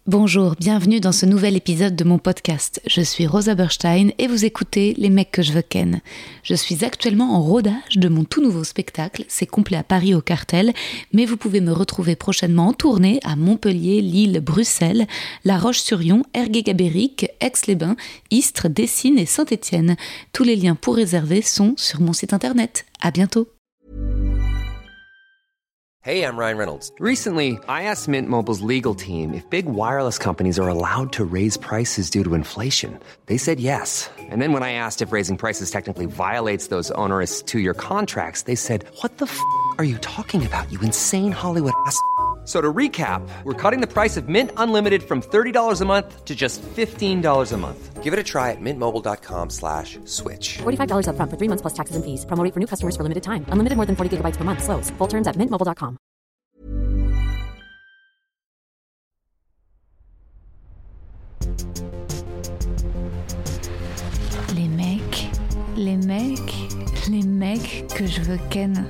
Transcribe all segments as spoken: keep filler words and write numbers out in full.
Bonjour, bienvenue dans ce nouvel épisode de mon podcast. Je suis Rosa Berstein et vous écoutez Les mecs que je veux ken. Je suis actuellement en rodage de mon tout nouveau spectacle, c'est complet à Paris au Cartel, mais vous pouvez me retrouver prochainement en tournée à Montpellier, Lille, Bruxelles, La Roche-sur-Yon, Ergué-Gabéric, Aix-les-Bains, Istres, Dessines et Saint-Étienne. Tous les liens pour réserver sont sur mon site internet. À bientôt. Hey, I'm Ryan Reynolds. Recently, I asked Mint Mobile's legal team if big wireless companies are allowed to raise prices due to inflation. They said yes. And then when I asked if raising prices technically violates those onerous two-year contracts, they said, what the f*** are you talking about, you insane Hollywood ass f- So to recap, we're cutting the price of Mint Unlimited from thirty dollars a month to just fifteen dollars a month. Give it a try at mintmobile.com slash switch. forty-five dollars up front for three months plus taxes and fees. Promo rate for new customers for limited time. Unlimited more than forty gigabytes per month. Slows full terms at mint mobile dot com. Les mecs, les mecs, les mecs que je veux ken.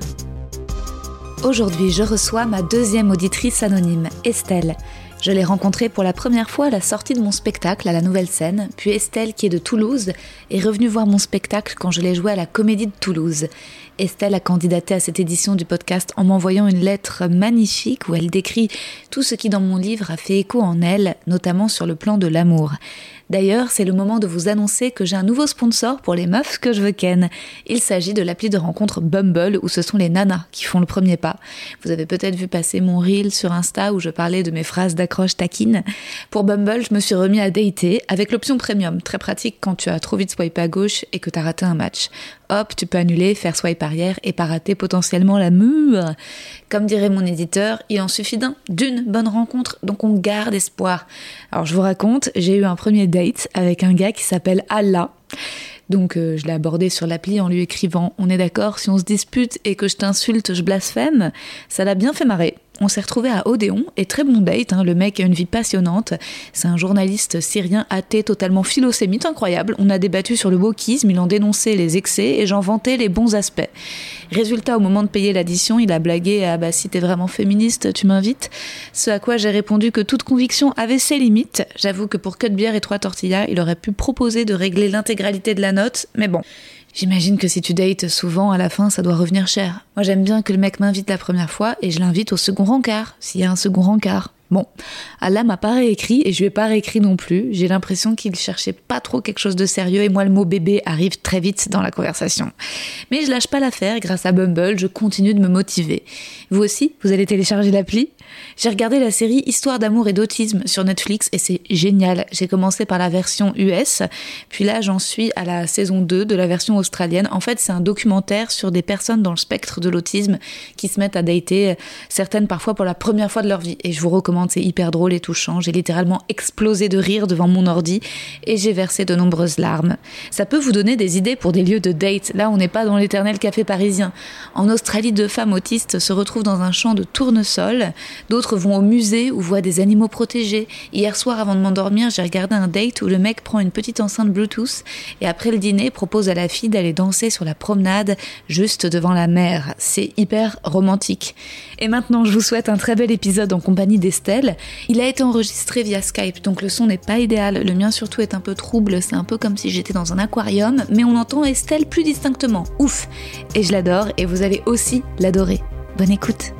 Aujourd'hui, je reçois ma deuxième auditrice anonyme, Estelle. Je l'ai rencontrée pour la première fois à la sortie de mon spectacle à la Nouvelle Scène, puis Estelle, qui est de Toulouse, est revenue voir mon spectacle quand je l'ai joué à la Comédie de Toulouse. Estelle a candidaté à cette édition du podcast en m'envoyant une lettre magnifique où elle décrit tout ce qui dans mon livre a fait écho en elle, notamment sur le plan de l'amour. D'ailleurs, c'est le moment de vous annoncer que j'ai un nouveau sponsor pour les meufs que je veux ken. Il s'agit de l'appli de rencontre Bumble où ce sont les nanas qui font le premier pas. Vous avez peut-être vu passer mon reel sur Insta où je parlais de mes phrases d'accroche taquine. Pour Bumble, je me suis remis à dater avec l'option premium, très pratique quand tu as trop vite swipé à gauche et que tu as raté un match. Hop, tu peux annuler, faire swipe arrière et pas rater potentiellement la mûre. Comme dirait mon éditeur, il en suffit d'un, d'une bonne rencontre, donc on garde espoir. Alors je vous raconte, j'ai eu un premier date avec un gars qui s'appelle Allah. Donc euh, je l'ai abordé sur l'appli en lui écrivant « On est d'accord, si on se dispute et que je t'insulte, je blasphème ?» Ça l'a bien fait marrer. On s'est retrouvés à Odéon, et très bon date, hein, le mec a une vie passionnante. C'est un journaliste syrien athée totalement philosémite, incroyable. On a débattu sur le wokisme, il en dénonçait les excès et j'en vantais les bons aspects. Résultat, au moment de payer l'addition, il a blagué « Ah bah si t'es vraiment féministe, tu m'invites ?» Ce à quoi j'ai répondu que toute conviction avait ses limites. J'avoue que pour que de bière et trois tortillas, il aurait pu proposer de régler l'intégralité de la note, mais bon... J'imagine que si tu dates souvent, à la fin, ça doit revenir cher. Moi, j'aime bien que le mec m'invite la première fois et je l'invite au second rencard, s'il y a un second rencard. Bon, Allah m'a pas réécrit et je lui ai pas réécrit non plus. J'ai l'impression qu'il cherchait pas trop quelque chose de sérieux et moi, le mot bébé arrive très vite dans la conversation. Mais je lâche pas l'affaire, grâce à Bumble, je continue de me motiver. Vous aussi, vous allez télécharger l'appli ? J'ai regardé la série Histoire d'amour et d'autisme sur Netflix et c'est génial. J'ai commencé par la version U S, puis là j'en suis à la saison deux de la version australienne. En fait, c'est un documentaire sur des personnes dans le spectre de l'autisme qui se mettent à dater, certaines parfois pour la première fois de leur vie. Et je vous recommande, c'est hyper drôle et touchant. J'ai littéralement explosé de rire devant mon ordi et j'ai versé de nombreuses larmes. Ça peut vous donner des idées pour des lieux de date. Là, on n'est pas dans l'éternel café parisien. En Australie, deux femmes autistes se retrouvent dans un champ de tournesol. D'autres vont au musée ou voient des animaux protégés. Hier soir, avant de m'endormir, j'ai regardé un date où le mec prend une petite enceinte Bluetooth et après le dîner, propose à la fille d'aller danser sur la promenade juste devant la mer. C'est hyper romantique. Et maintenant, je vous souhaite un très bel épisode en compagnie d'Estelle. Il a été enregistré via Skype, donc le son n'est pas idéal. Le mien surtout est un peu trouble, c'est un peu comme si j'étais dans un aquarium, mais on entend Estelle plus distinctement. Ouf! Et je l'adore et vous allez aussi l'adorer. Bonne écoute!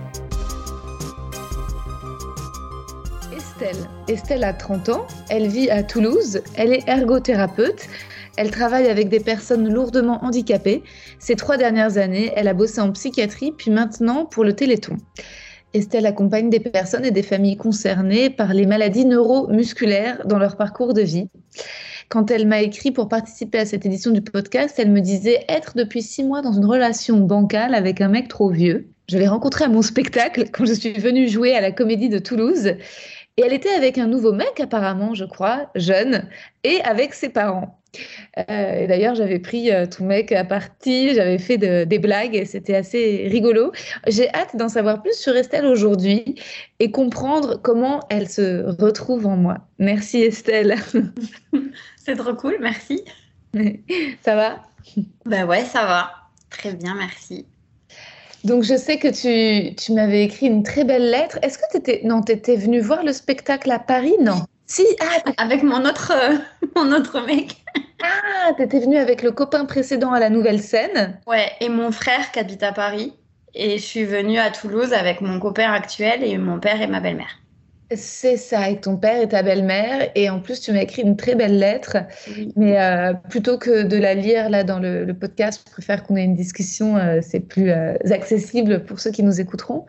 Estelle. Estelle a trente ans, elle vit à Toulouse, elle est ergothérapeute, elle travaille avec des personnes lourdement handicapées. Ces trois dernières années, elle a bossé en psychiatrie, puis maintenant pour le Téléthon. Estelle accompagne des personnes et des familles concernées par les maladies neuromusculaires dans leur parcours de vie. Quand elle m'a écrit pour participer à cette édition du podcast, elle me disait être depuis six mois dans une relation bancale avec un mec trop vieux. Je l'ai rencontré à mon spectacle quand je suis venue jouer à la Comédie de Toulouse. Et elle était avec un nouveau mec, apparemment, je crois, jeune, et avec ses parents. Euh, et d'ailleurs, j'avais pris euh, ton mec à partie, j'avais fait de, des blagues, et c'était assez rigolo. J'ai hâte d'en savoir plus sur Estelle aujourd'hui et comprendre comment elle se retrouve en moi. Merci Estelle. C'est trop cool, merci. Ça va ? Bah ouais, ça va. Très bien, merci. Donc, je sais que tu, tu m'avais écrit une très belle lettre. Est-ce que tu étais... Non, tu étais venue voir le spectacle à Paris? Non. Si, ah, avec mon autre, euh, mon autre mec. Ah, tu étais venue avec le copain précédent à la Nouvelle Scène. Ouais, et mon frère qui habite à Paris. Et je suis venue à Toulouse avec mon copain actuel et mon père et ma belle-mère. C'est ça, avec ton père et ta belle-mère. Et en plus, tu m'as écrit une très belle lettre. Oui. Mais euh, plutôt que de la lire là dans le, le podcast, je préfère qu'on ait une discussion. Euh, c'est plus euh, accessible pour ceux qui nous écouteront.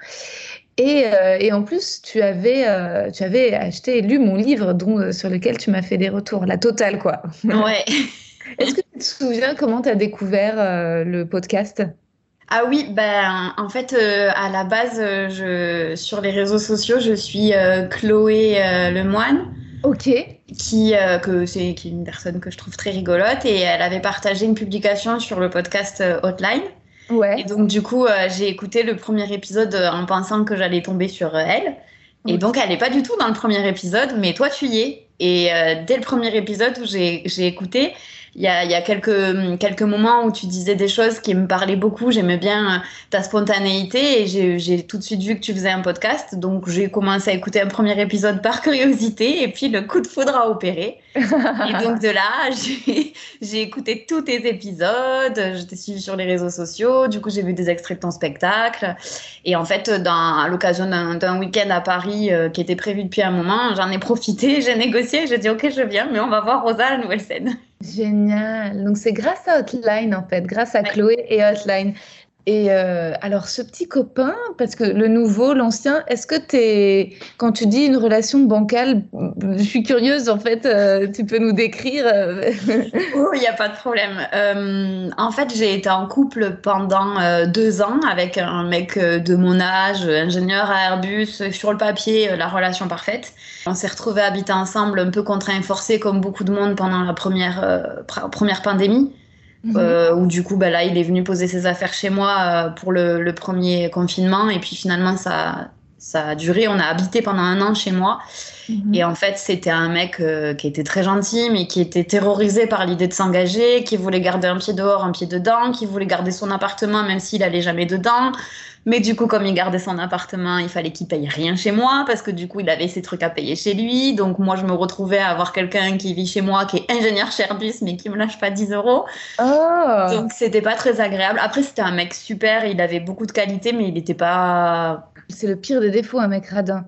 Et, euh, et en plus, tu avais, euh, tu avais acheté et lu mon livre dont, euh, sur lequel tu m'as fait des retours. La totale, quoi. Ouais. Est-ce que tu te souviens comment tu as découvert euh, le podcast ? Ah oui, ben en fait euh, à la base euh, je sur les réseaux sociaux je suis euh, Chloé euh, Lemoine. Ok. Qui euh, que c'est qui est une personne que je trouve très rigolote et elle avait partagé une publication sur le podcast euh, Hotline. Ouais. Et donc du coup euh, j'ai écouté le premier épisode euh, en pensant que j'allais tomber sur euh, elle. Et donc elle est pas du tout dans le premier épisode, mais toi tu y es. Et euh, dès le premier épisode où j'ai j'ai écouté. Il y a, il y a quelques, quelques moments où tu disais des choses qui me parlaient beaucoup. J'aimais bien ta spontanéité et j'ai, j'ai tout de suite vu que tu faisais un podcast. Donc, j'ai commencé à écouter un premier épisode par curiosité et puis le coup de foudre a opéré. Et donc, de là, j'ai, j'ai écouté tous tes épisodes. Je t'ai suivi sur les réseaux sociaux. Du coup, j'ai vu des extraits de ton spectacle. Et en fait, dans, à l'occasion d'un, d'un week-end à Paris euh, qui était prévu depuis un moment, j'en ai profité, j'ai négocié. J'ai dit, OK, je viens, mais on va voir Rosa à la Nouvelle Scène. Génial. Donc, c'est grâce à Hotline, en fait, grâce à ouais. Chloé et Hotline. Et euh, alors, ce petit copain, parce que le nouveau, l'ancien, est-ce que t'es, quand tu dis une relation bancale, je suis curieuse, en fait, euh, tu peux nous décrire euh... Oh, il n'y a pas de problème. Euh, en fait, j'ai été en couple pendant euh, deux ans avec un mec de mon âge, ingénieur à Airbus, sur le papier, euh, la relation parfaite. On s'est retrouvés à habiter ensemble, un peu contraints et forcés, comme beaucoup de monde pendant la première, euh, pr- première pandémie. Mmh. Euh, où du coup bah là il est venu poser ses affaires chez moi euh, pour le, le premier confinement et puis finalement ça, ça a duré, on a habité pendant un an chez moi. Mmh. Et en fait c'était un mec euh, qui était très gentil mais qui était terrorisé par l'idée de s'engager, qui voulait garder un pied dehors, un pied dedans, qui voulait garder son appartement même s'il allait jamais dedans. Mais du coup, comme il gardait son appartement, il fallait qu'il paye rien chez moi parce que du coup, il avait ses trucs à payer chez lui. Donc moi, je me retrouvais à avoir quelqu'un qui vit chez moi, qui est ingénieur chez Airbus, mais qui me lâche pas dix euros. Oh. Donc c'était pas très agréable. Après, c'était un mec super, il avait beaucoup de qualités, mais il était pas... C'est le pire des défauts, un mec radin.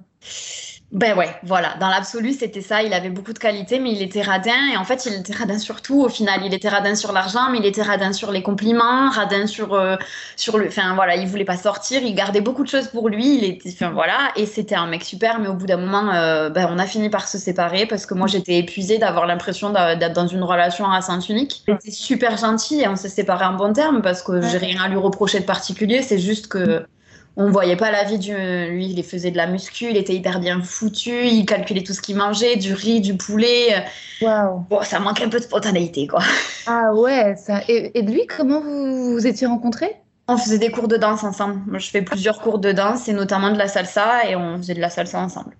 Ben ouais, voilà. Dans l'absolu, c'était ça. Il avait beaucoup de qualités, mais il était radin. Et en fait, il était radin sur tout. Au final, il était radin sur l'argent, mais il était radin sur les compliments, radin sur euh, sur le. Enfin voilà, il voulait pas sortir. Il gardait beaucoup de choses pour lui. Il était, enfin voilà. Et c'était un mec super. Mais au bout d'un moment, euh, ben on a fini par se séparer parce que moi, j'étais épuisée d'avoir l'impression d'être dans une relation à sens unique. Il était super gentil et on s'est séparés en bon terme parce que j'ai rien à lui reprocher de particulier. C'est juste que on voyait pas la vie du... Lui, il faisait de la muscu, il était hyper bien foutu, il calculait tout ce qu'il mangeait, du riz, du poulet. Waouh. Bon, ça manque un peu de spontanéité, quoi. Ah ouais, ça. Et, et lui, comment vous vous étiez rencontrés ? On faisait des cours de danse ensemble. Moi, je fais plusieurs cours de danse, et notamment de la salsa, et on faisait de la salsa ensemble.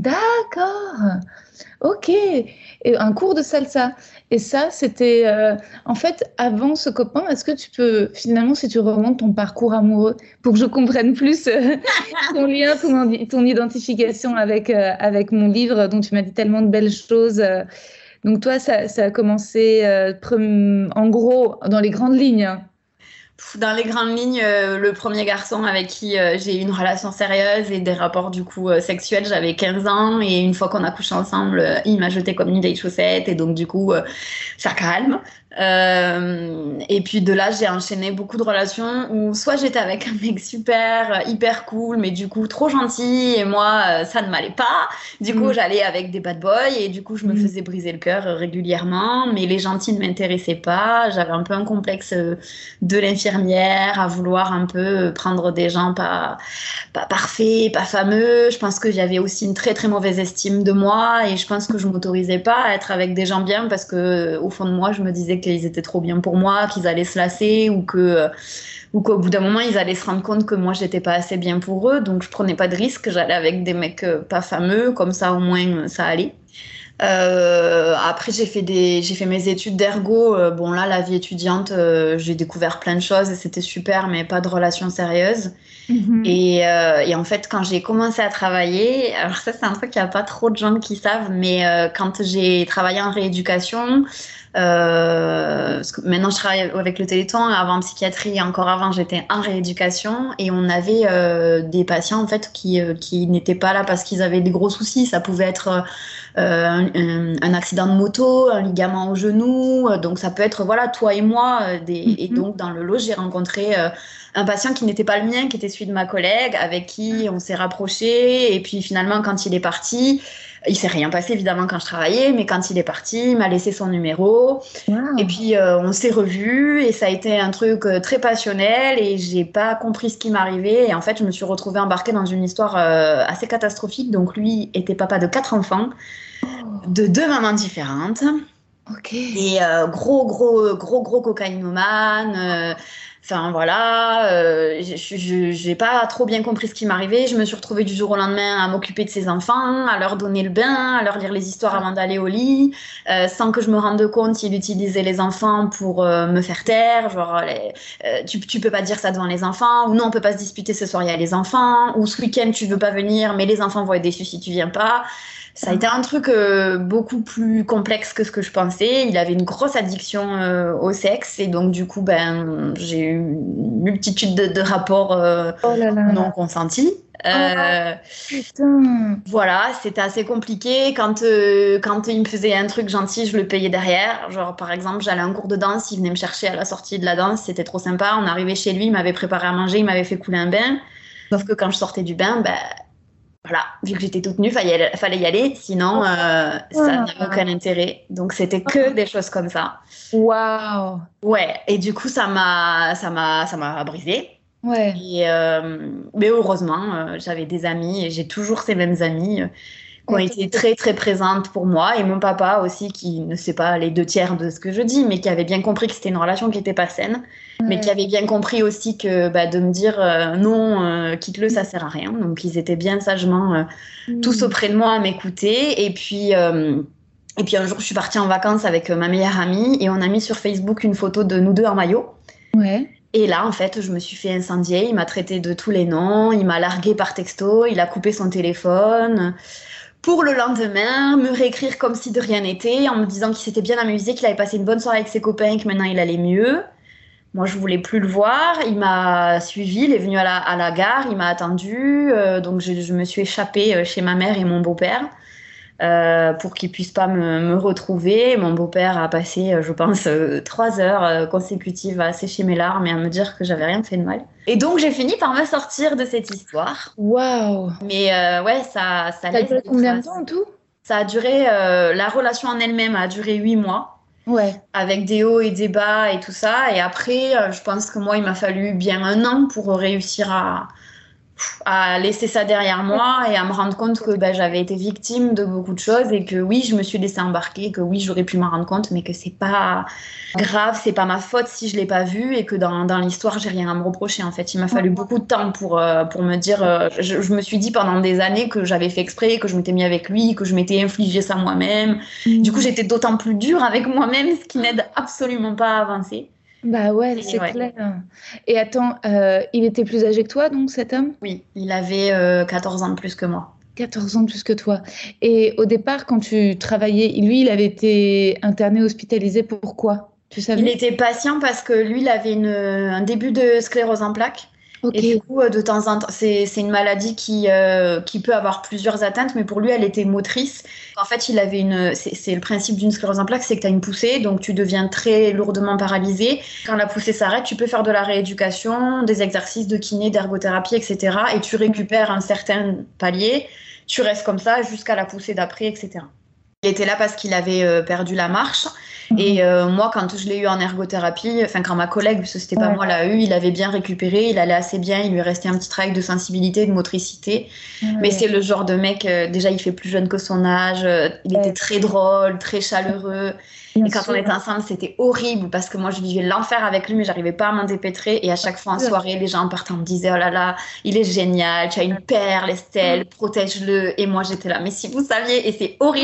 D'accord. Ok. Et un cours de salsa. Et ça, c'était... Euh, en fait, avant ce copain, est-ce que tu peux, finalement, si tu remontes ton parcours amoureux, pour que je comprenne plus euh, ton lien, ton, ton identification avec, euh, avec mon livre, dont tu m'as dit tellement de belles choses. Euh, donc toi, ça, ça a commencé, euh, pre- en gros, dans les grandes lignes, hein. Dans les grandes lignes, euh, le premier garçon avec qui euh, j'ai eu une relation sérieuse et des rapports du coup euh, sexuels, j'avais quinze ans et une fois qu'on a couché ensemble, euh, il m'a jeté comme une vieille chaussette et donc du coup, euh, ça calme. Euh, et puis de là, j'ai enchaîné beaucoup de relations où soit j'étais avec un mec super, hyper cool, mais du coup trop gentil et moi, euh, ça ne m'allait pas. Du coup, mmh. j'allais avec des bad boys et du coup, je me mmh. faisais briser le cœur régulièrement, mais les gentils ne m'intéressaient pas. J'avais un peu un complexe de l'infirmière à vouloir un peu prendre des gens pas, pas parfaits, pas fameux. Je pense que j'avais aussi une très très mauvaise estime de moi et je pense que je m'autorisais pas à être avec des gens bien parce que au fond de moi, je me disais qu'ils étaient trop bien pour moi, qu'ils allaient se lasser ou que ou qu'au bout d'un moment ils allaient se rendre compte que moi j'étais pas assez bien pour eux, donc je prenais pas de risques, j'allais avec des mecs pas fameux, comme ça au moins ça allait. Euh, après, j'ai fait des, j'ai fait mes études d'ergo. Euh, bon, là, la vie étudiante, euh, j'ai découvert plein de choses et c'était super, mais pas de relations sérieuses. Mhm. Et, euh, et en fait, quand j'ai commencé à travailler, alors ça, c'est un truc qu'il n'y a pas trop de gens qui savent, mais euh, quand j'ai travaillé en rééducation, euh, parce que maintenant je travaille avec le Téléthon, avant en psychiatrie et encore avant, j'étais en rééducation et on avait euh, des patients en fait qui, euh, qui n'étaient pas là parce qu'ils avaient des gros soucis. Ça pouvait être euh, un, un, un accident de moto, un ligament au genou, donc ça peut être voilà toi et moi. euh, Des... Mhm. Et donc dans le lot, j'ai rencontré euh, un patient qui n'était pas le mien, qui était celui de ma collègue, avec qui on s'est rapproché. Et puis finalement, quand il est parti, il s'est rien passé évidemment quand je travaillais, mais quand il est parti, il m'a laissé son numéro. Wow. Et puis euh, on s'est revus et ça a été un truc euh, très passionnel et j'ai pas compris ce qui m'arrivait. Et en fait, je me suis retrouvée embarquée dans une histoire euh, assez catastrophique. Donc lui était papa de quatre enfants, de deux mamans différentes. Ok. Et euh, gros, gros, gros, gros cocaïnomane. euh, Enfin voilà, euh, je- je- j'ai pas trop bien compris ce qui m'arrivait. Je me suis retrouvée du jour au lendemain à m'occuper de ses enfants, à leur donner le bain, à leur lire les histoires avant d'aller au lit. Euh, sans que je me rende compte, il utilisait les enfants pour euh, me faire taire. Genre, les- euh, tu, tu peux pas dire ça devant les enfants, ou non, on peut pas se disputer ce soir, il y a les enfants, ou ce week-end, tu veux pas venir, mais les enfants vont être déçus si tu viens pas. Ça a été un truc euh, beaucoup plus complexe que ce que je pensais. Il avait une grosse addiction euh, au sexe et donc du coup, ben, j'ai eu une multitude de, de rapports euh, Oh là là. non consentis. Euh, Putain. voilà, c'était assez compliqué. Quand, euh, quand il me faisait un truc gentil, je le payais derrière. Genre, par exemple, j'allais à un cours de danse, il venait me chercher à la sortie de la danse, c'était trop sympa. On arrivait chez lui, il m'avait préparé à manger, il m'avait fait couler un bain. Sauf que quand je sortais du bain, ben, voilà, vu que j'étais toute nue, fallait, fallait y aller, sinon euh, ça n'avait aucun intérêt. Donc c'était que des choses comme ça. Waouh. Ouais, et du coup ça m'a, ça m'a, ça m'a brisé. Ouais. Et, euh, mais heureusement, euh, j'avais des amis et j'ai toujours ces mêmes amis euh, qui ont Et été très très présentes pour moi et mon papa aussi qui ne sait pas les deux tiers de ce que je dis, mais qui avait bien compris que c'était une relation qui n'était pas saine. Mais qui avait bien compris aussi que bah, de me dire euh, non, euh, quitte-le, ça sert à rien. Donc ils étaient bien sagement euh, Mm. tous auprès de moi à m'écouter. Et puis, euh, et puis un jour, je suis partie en vacances avec euh, ma meilleure amie et on a mis sur Facebook une photo de nous deux en maillot. Ouais. Et là, en fait, je me suis fait incendier. Il m'a traité de tous les noms, il m'a largué par texto, il a coupé son téléphone. Pour le lendemain, me réécrire comme si de rien n'était, en me disant qu'il s'était bien amusé, qu'il avait passé une bonne soirée avec ses copains et que maintenant il allait mieux. Moi, je voulais plus le voir. Il m'a suivi, il est venu à la, à la gare, il m'a attendu. Euh, donc, je, je me suis échappée euh, chez ma mère et mon beau-père euh, pour qu'ils puissent pas me, me retrouver. Mon beau-père a passé, euh, je pense, euh, trois heures euh, consécutives à sécher mes larmes et à me dire que j'avais rien fait de mal. Et donc, j'ai fini par me sortir de cette histoire. Waouh. Mais euh, ouais, ça, ça Ça a laisse duré des combien de traces. temps en tout? Ça a duré, euh, la relation en elle-même a duré huit mois. Ouais. Avec des hauts et des bas et tout ça. Et après, euh, je pense que moi, il m'a fallu bien un an pour réussir à, à laisser ça derrière moi et à me rendre compte que ben, j'avais été victime de beaucoup de choses et que oui, je me suis laissée embarquer, que oui, j'aurais pu m'en rendre compte, mais que c'est pas grave, c'est pas ma faute si je l'ai pas vu et que dans, dans l'histoire, j'ai rien à me reprocher. En fait, il m'a fallu beaucoup de temps pour, euh, pour me dire. Euh, je, je me suis dit pendant des années que j'avais fait exprès, que je m'étais mis avec lui, que je m'étais infligé ça moi-même. Du coup, j'étais d'autant plus dure avec moi-même, ce qui n'aide absolument pas à avancer. Bah ouais, Et c'est ouais. clair. Et attends, euh, il était plus âgé que toi, donc cet homme? Oui, il avait euh, quatorze ans de plus que moi. quatorze ans de plus que toi. Et au départ, quand tu travaillais, lui, il avait été interné, hospitalisé, pourquoi? Tu savais? Il était patient parce que lui, il avait une, un début de sclérose en plaques. Ok. Et du coup, euh, de temps en temps, c'est, c'est une maladie qui, euh, qui peut avoir plusieurs atteintes, mais pour lui, elle était motrice. En fait, il avait une, c'est, c'est le principe d'une sclérose en plaques, c'est que tu as une poussée, donc tu deviens très lourdement paralysé. Quand la poussée s'arrête, tu peux faire de la rééducation, des exercices de kiné, d'ergothérapie, et cetera. Et tu récupères un certain palier. Tu restes comme ça jusqu'à la poussée d'après, et cetera. Il était là parce qu'il avait euh, perdu la marche. Et euh, moi, quand je l'ai eu en ergothérapie, enfin quand ma collègue, parce que c'était pas Ouais. moi, l'a eu, il avait bien récupéré, il allait assez bien, il lui restait un petit travail de sensibilité, de motricité. Ouais. Mais c'est le genre de mec, euh, déjà il fait plus jeune que son âge, euh, il Ouais. était très drôle, très chaleureux. Bien Et quand sûr. on était ensemble, c'était horrible parce que moi je vivais l'enfer avec lui, mais j'arrivais pas à m'en dépêtrer. Et à chaque fois en sûr. soirée, les gens en partant me disaient: oh là là, il est génial, tu as une perle, Estelle, protège-le. Et moi j'étais là, mais si vous saviez, et c'est horrible, et tu te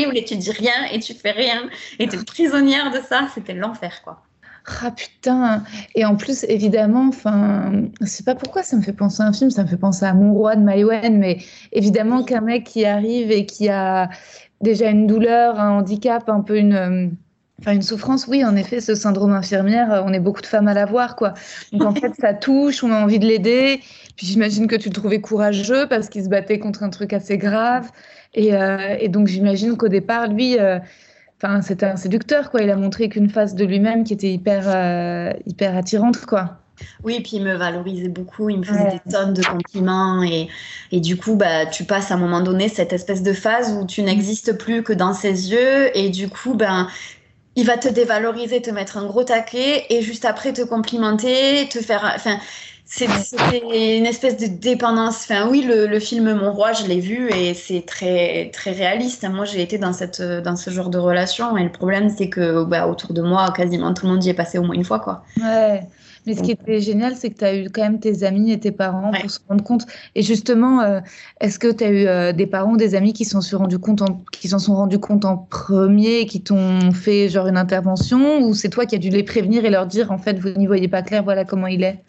dis rien et tu fais rien et t'es prisonnière de ça. C'était l'enfer, quoi. Ah putain. Et en plus, évidemment, enfin, je sais pas pourquoi ça me fait penser à un film, ça me fait penser à Mon Roi de Maïwenn, mais évidemment qu'un mec qui arrive et qui a déjà une douleur, un handicap, un peu une, euh, enfin une souffrance, oui, en effet, ce syndrome infirmière, euh, on est beaucoup de femmes à l'avoir, quoi. Donc en fait, ça touche, on a envie de l'aider. Puis j'imagine que tu le trouvais courageux parce qu'il se battait contre un truc assez grave. Et, euh, et donc j'imagine qu'au départ, lui. euh, Enfin, c'était un séducteur, quoi. Il a montré qu'une face de lui-même qui était hyper, euh, hyper attirante, quoi. Oui, puis il me valorisait beaucoup, il me faisait Ouais. des tonnes de compliments et, et du coup, bah, tu passes à un moment donné cette espèce de phase où tu n'existes plus que dans ses yeux et du coup, ben, il va te dévaloriser, te mettre un gros taquet et juste après te complimenter, te faire... Enfin, c'est- c'était une espèce de dépendance. Enfin, oui, le, le film Mon Roi, je l'ai vu et c'est très, très réaliste. Moi, j'ai été dans, cette, dans ce genre de relation et le problème, c'est que bah, autour de moi, quasiment tout le monde y est passé au moins une fois, quoi. Ouais. Mais ce qui Donc, était génial, c'est que tu as eu quand même tes amis et tes parents ouais. pour se rendre compte. Et justement, euh, est-ce que tu as eu euh, des parents, des amis qui s'en sont rendus compte en, qui s'en sont rendus compte en premier et qui t'ont fait genre une intervention, ou c'est toi qui as dû les prévenir et leur dire en fait vous n'y voyez pas clair, voilà comment il est?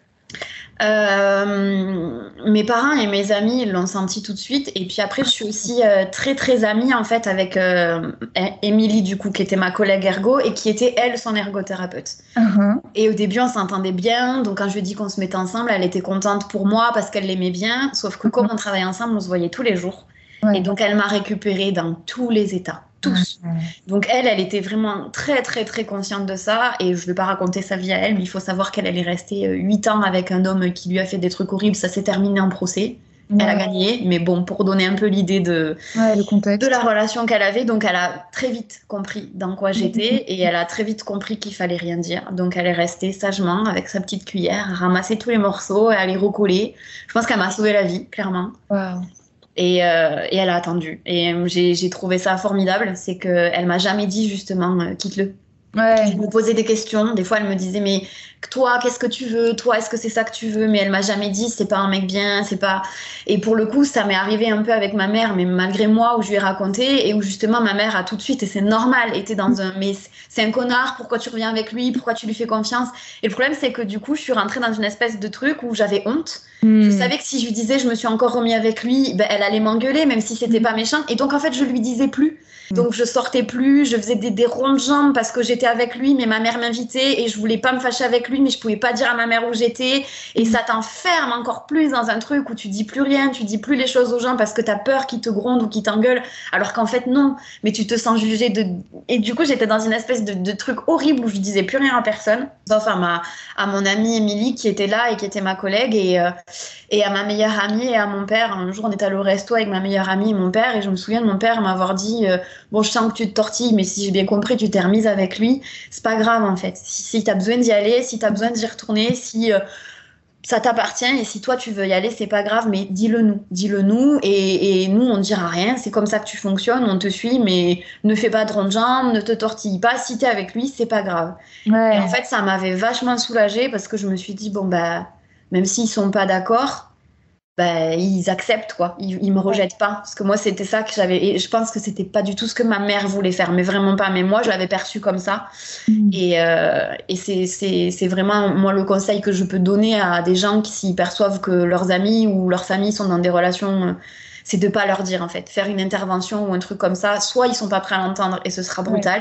Euh, mes parents et mes amis ils l'ont senti tout de suite et puis après je suis aussi euh, très très amie en fait avec euh, Émilie du coup qui était ma collègue ergo et qui était elle son ergothérapeute Uh-huh. et au début on s'entendait bien donc quand je lui ai dit qu'on se mettait ensemble elle était contente pour moi parce qu'elle l'aimait bien sauf que comme on travaillait ensemble on se voyait tous les jours Ouais. et donc elle m'a récupérée dans tous les états tous. Ouais. Donc elle, elle était vraiment très très très consciente de ça et je ne vais pas raconter sa vie à elle, mais il faut savoir qu'elle elle est restée euh, huit ans avec un homme qui lui a fait des trucs horribles, ça s'est terminé en procès. Ouais. Elle a gagné, mais bon, pour donner un peu l'idée de, Ouais, le contexte. de la relation qu'elle avait, donc elle a très vite compris dans quoi j'étais et elle a très vite compris qu'il fallait rien dire. Donc elle est restée sagement avec sa petite cuillère, à ramasser tous les morceaux et à les recoller. Je pense qu'elle m'a sauvé la vie, clairement. Waouh. Et, euh, et elle a attendu. Et euh, j'ai, j'ai trouvé ça formidable, c'est qu'elle m'a jamais dit justement euh, quitte-le. Ouais. Elle me posait des questions. Des fois, elle me disait, mais toi, qu'est-ce que tu veux? Toi, est-ce que c'est ça que tu veux? Mais elle m'a jamais dit, c'est pas un mec bien, c'est pas. Et pour le coup, ça m'est arrivé un peu avec ma mère, mais malgré moi, où je lui ai raconté et où justement ma mère a tout de suite, et c'est normal, était dans un, mais c'est un connard, pourquoi tu reviens avec lui? Pourquoi tu lui fais confiance? Et le problème, c'est que du coup, je suis rentrée dans une espèce de truc où j'avais honte. Hmm. Je savais que si je lui disais, je me suis encore remis avec lui, ben, elle allait m'engueuler, même si c'était pas méchant. Et donc, en fait, je lui disais plus. Donc je sortais plus, je faisais des, des ronds de jambes parce que j'étais avec lui, mais ma mère m'invitait et je voulais pas me fâcher avec lui, mais je pouvais pas dire à ma mère où j'étais. Et ça t'enferme encore plus dans un truc où tu dis plus rien, tu dis plus les choses aux gens parce que t'as peur qu'ils te grondent ou qu'ils t'engueulent, alors qu'en fait non, mais tu te sens jugé de... Et du coup j'étais dans une espèce de, de truc horrible où je disais plus rien à personne, sauf à, ma, à mon amie Émilie qui était là et qui était ma collègue et, euh, et à ma meilleure amie et à mon père. Un jour on était allé au resto avec ma meilleure amie et mon père et je me souviens de mon père m'avoir dit... Euh, bon, je sens que tu te tortilles, mais si j'ai bien compris, tu t'es remise avec lui. C'est pas grave, en fait. Si, si tu as besoin d'y aller, si tu as besoin d'y retourner, si euh, ça t'appartient et si toi, tu veux y aller, c'est pas grave, mais dis-le nous. Dis-le nous et, et nous, on ne dira rien. C'est comme ça que tu fonctionnes, on te suit, mais ne fais pas de ronde de jambes, ne te tortille pas. Si tu es avec lui, c'est pas grave. Ouais. Et en fait, ça m'avait vachement soulagée parce que je me suis dit, bon, bah, même s'ils sont pas d'accord, bah, ils acceptent quoi, ils, ils me rejettent pas parce que moi c'était ça que j'avais et je pense que c'était pas du tout ce que ma mère voulait faire, mais vraiment pas, mais moi je l'avais perçu comme ça. Mm. Et, euh, et c'est, c'est, c'est vraiment moi le conseil que je peux donner à des gens qui s'y perçoivent que leurs amis ou leur famille sont dans des relations, c'est de pas leur dire en fait, faire une intervention ou un truc comme ça, soit ils sont pas prêts à l'entendre et ce sera brutal. Ouais.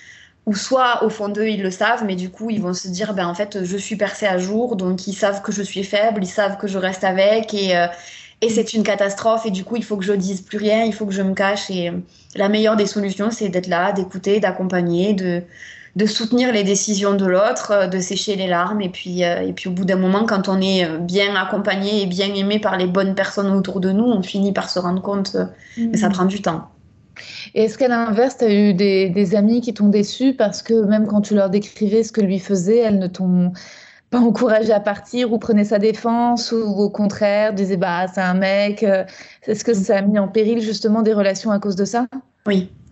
Ou soit au fond d'eux ils le savent, mais du coup ils vont se dire ben en fait je suis percée à jour, donc ils savent que je suis faible, ils savent que je reste avec et, euh, et c'est une catastrophe et du coup il faut que je dise plus rien, il faut que je me cache et euh, la meilleure des solutions c'est d'être là, d'écouter, d'accompagner, de, de soutenir les décisions de l'autre, de sécher les larmes et puis, euh, et puis au bout d'un moment quand on est bien accompagné et bien aimé par les bonnes personnes autour de nous, on finit par se rendre compte, euh, mmh. mais ça prend du temps. Et est-ce qu'à l'inverse, tu as eu des, des amis qui t'ont déçu parce que même quand tu leur décrivais ce que lui faisait, elles ne t'ont pas encouragé à partir ou prenaient sa défense ou au contraire disaient bah c'est un mec. Est-ce que ça a mis en péril justement des relations à cause de ça? Oui,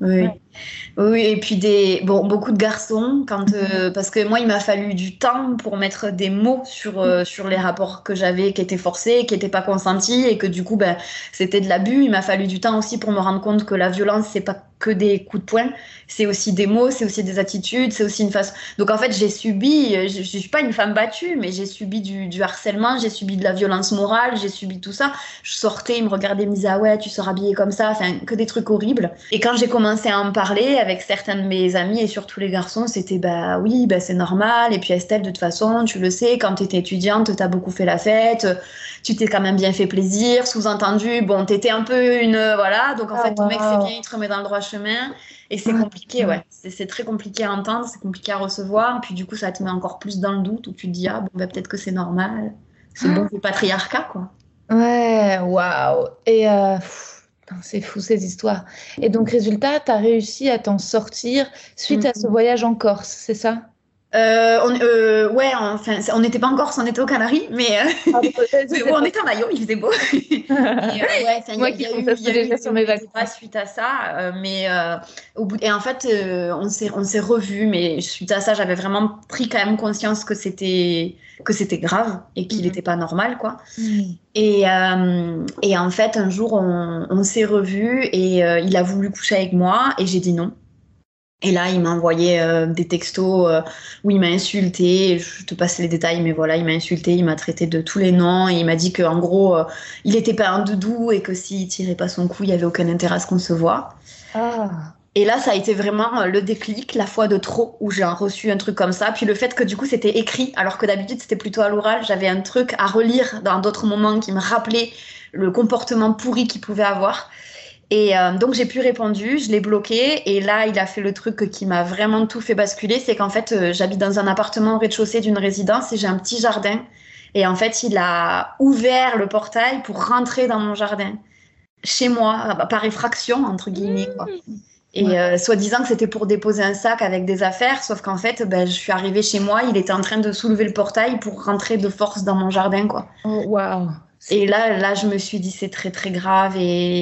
Oui. Ouais. Oui, et puis des bon beaucoup de garçons quand euh, parce que moi il m'a fallu du temps pour mettre des mots sur euh, sur les rapports que j'avais qui étaient forcés, qui étaient pas consentis et que du coup ben c'était de l'abus. Il m'a fallu du temps aussi pour me rendre compte que la violence c'est pas que des coups de poing, c'est aussi des mots, c'est aussi des attitudes, c'est aussi une façon. Donc en fait j'ai subi, je, je suis pas une femme battue, mais j'ai subi du, du harcèlement, j'ai subi de la violence morale, j'ai subi tout ça. Je sortais, ils me regardaient, ils me disaient ah ouais tu sors habillée comme ça, enfin que des trucs horribles. Et quand j'ai commencé à en parler avec certains de mes amis et surtout les garçons, c'était bah oui, bah c'est normal. Et puis Estelle, de toute façon, tu le sais, quand t'étais étudiante, t'as beaucoup fait la fête, tu t'es quand même bien fait plaisir. Sous-entendu, bon, t'étais un peu une voilà. Donc en Ah, fait, ton mec c'est wow. bien, il te remet dans le droit chemin. Et c'est Ouais. compliqué, ouais. C'est, c'est très compliqué à entendre, c'est compliqué à recevoir. Et puis du coup, ça te met encore plus dans le doute où tu te dis ah bon, bah peut-être que c'est normal. C'est bon, c'est patriarcat quoi. Ouais, waouh. Et euh, pff, putain, c'est fou ces histoires. Et donc, résultat, tu as réussi à t'en sortir suite à ce voyage en Corse, c'est ça? Euh, on, euh, ouais, enfin, on n'était pas en Corse, on était aux Canaries, mais, euh, Ah, bon, mais bon, on était en Maillot, il faisait beau. Et, euh, ouais, enfin, il y a, Moi il qui y a eu, il fantasme y a eu déjà une sur mes des pas vacances. suite à ça, euh, mais euh, au bout, et en fait, euh, on s'est, on s'est revus, mais suite à ça, j'avais vraiment pris quand même conscience que c'était, que c'était grave et qu'il n'était pas normal, quoi. Mhm. Et, euh, et en fait, un jour, on, on s'est revus et euh, il a voulu coucher avec moi et j'ai dit non. Et là, il m'a envoyé euh, des textos euh, où il m'a insulté. Je te passe les détails, mais voilà, il m'a insulté, il m'a traité de tous les noms et il m'a dit qu'en gros, euh, il était pas un doudou et que s'il tirait pas son coup, il y avait aucun intérêt à ce qu'on se voit. Ah, Et là, ça a été vraiment euh, le déclic, la fois de trop où j'ai reçu un truc comme ça. Puis le fait que du coup, c'était écrit, alors que d'habitude, c'était plutôt à l'oral. J'avais un truc à relire dans d'autres moments qui me rappelait le comportement pourri qu'il pouvait avoir. Et euh, donc j'ai pu répondre, je l'ai bloqué et là il a fait le truc qui m'a vraiment tout fait basculer, c'est qu'en fait euh, j'habite dans un appartement au rez-de-chaussée d'une résidence et j'ai un petit jardin et en fait il a ouvert le portail pour rentrer dans mon jardin, chez moi, par effraction entre guillemets quoi. ouais. Et euh, soi-disant que c'était pour déposer un sac avec des affaires, sauf qu'en fait ben, je suis arrivée chez moi, il était en train de soulever le portail pour rentrer de force dans mon jardin quoi. Oh, waouh. Et là, là, je me suis dit, c'est très, très grave et,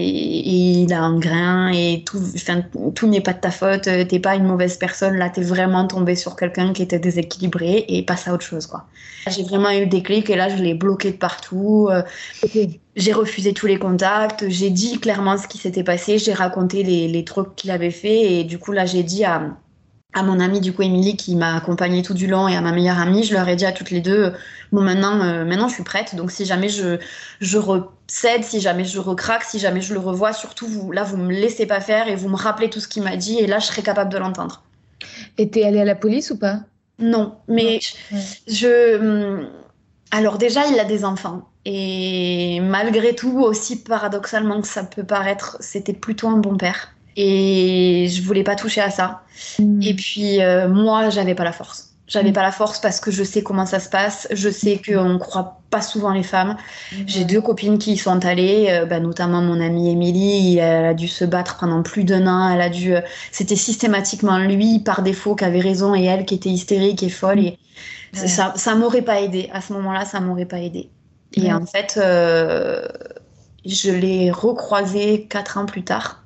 et il a un grain et tout, enfin, tout n'est pas de ta faute, t'es pas une mauvaise personne, là, t'es vraiment tombé sur quelqu'un qui était déséquilibré et passe à autre chose, quoi. J'ai vraiment eu le déclic et là, je l'ai bloqué de partout, euh, Ok. j'ai refusé tous les contacts, j'ai dit clairement ce qui s'était passé, j'ai raconté les, les trucs qu'il avait fait et du coup, là, j'ai dit à... à mon amie du coup Émilie qui m'a accompagnée tout du long et à ma meilleure amie, je leur ai dit à toutes les deux bon maintenant euh, maintenant je suis prête donc si jamais je je recède, si jamais je recraque, si jamais je le revois, surtout vous là vous me laissez pas faire et vous me rappelez tout ce qu'il m'a dit et là je serai capable de l'entendre. Et t'es allée à la police ou pas? Non, mais Ouais. je, je alors déjà il a des enfants et malgré tout aussi paradoxalement que ça peut paraître, c'était plutôt un bon père. Et je voulais pas toucher à ça. Mm. Et puis, euh, moi, j'avais pas la force. J'avais Mm. pas la force parce que je sais comment ça se passe. Je sais qu'on croit pas souvent les femmes. J'ai deux copines qui y sont allées, euh, bah, notamment mon amie Émilie. Elle a dû se battre pendant plus d'un an. Elle a dû, euh, c'était systématiquement lui, par défaut, qui avait raison et elle qui était hystérique et folle. Et Ouais. ça, ça m'aurait pas aidé. À ce moment-là, ça m'aurait pas aidé. Et Ouais. en fait, euh, je l'ai recroisé quatre ans plus tard.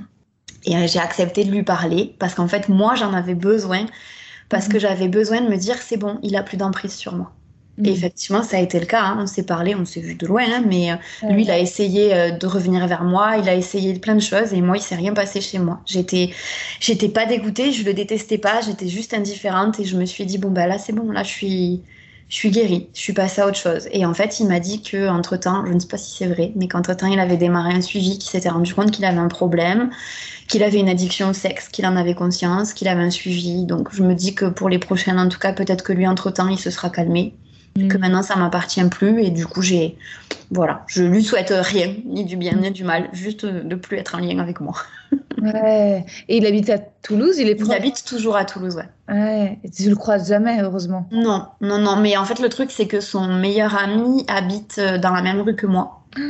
Et euh, j'ai accepté de lui parler parce qu'en fait, moi, j'en avais besoin parce que j'avais besoin de me dire, c'est bon, il a plus d'emprise sur moi. Mm. Et effectivement, ça a été le cas. Hein. On s'est parlé, on s'est vu de loin, hein, mais euh, Ouais. lui, il a essayé euh, de revenir vers moi, il a essayé plein de choses et moi, il s'est rien passé chez moi. J'étais, j'étais pas dégoûtée, je le détestais pas, j'étais juste indifférente et je me suis dit, bon, bah là, c'est bon, là, je suis, je suis guérie, je suis passée à autre chose. Et en fait, il m'a dit que entre temps, je ne sais pas si c'est vrai, mais qu'entre temps, il avait démarré un suivi, qu'il s'était rendu compte qu'il avait un problème, qu'il avait une addiction au sexe, qu'il en avait conscience, qu'il avait un suivi. Donc, je me dis que pour les prochaines, en tout cas, peut-être que lui, entre temps, il se sera calmé. Mm. Que maintenant ça m'appartient plus et du coup j'ai voilà, je lui souhaite rien, ni du bien ni du mal, juste de plus être en lien avec moi. Ouais. Et il habite à Toulouse, il est Il proche. habite toujours à Toulouse, ouais. Ouais. Et tu le croises jamais, heureusement. Non, non, non, mais en fait le truc c'est que son meilleur ami habite euh, dans la même rue que moi.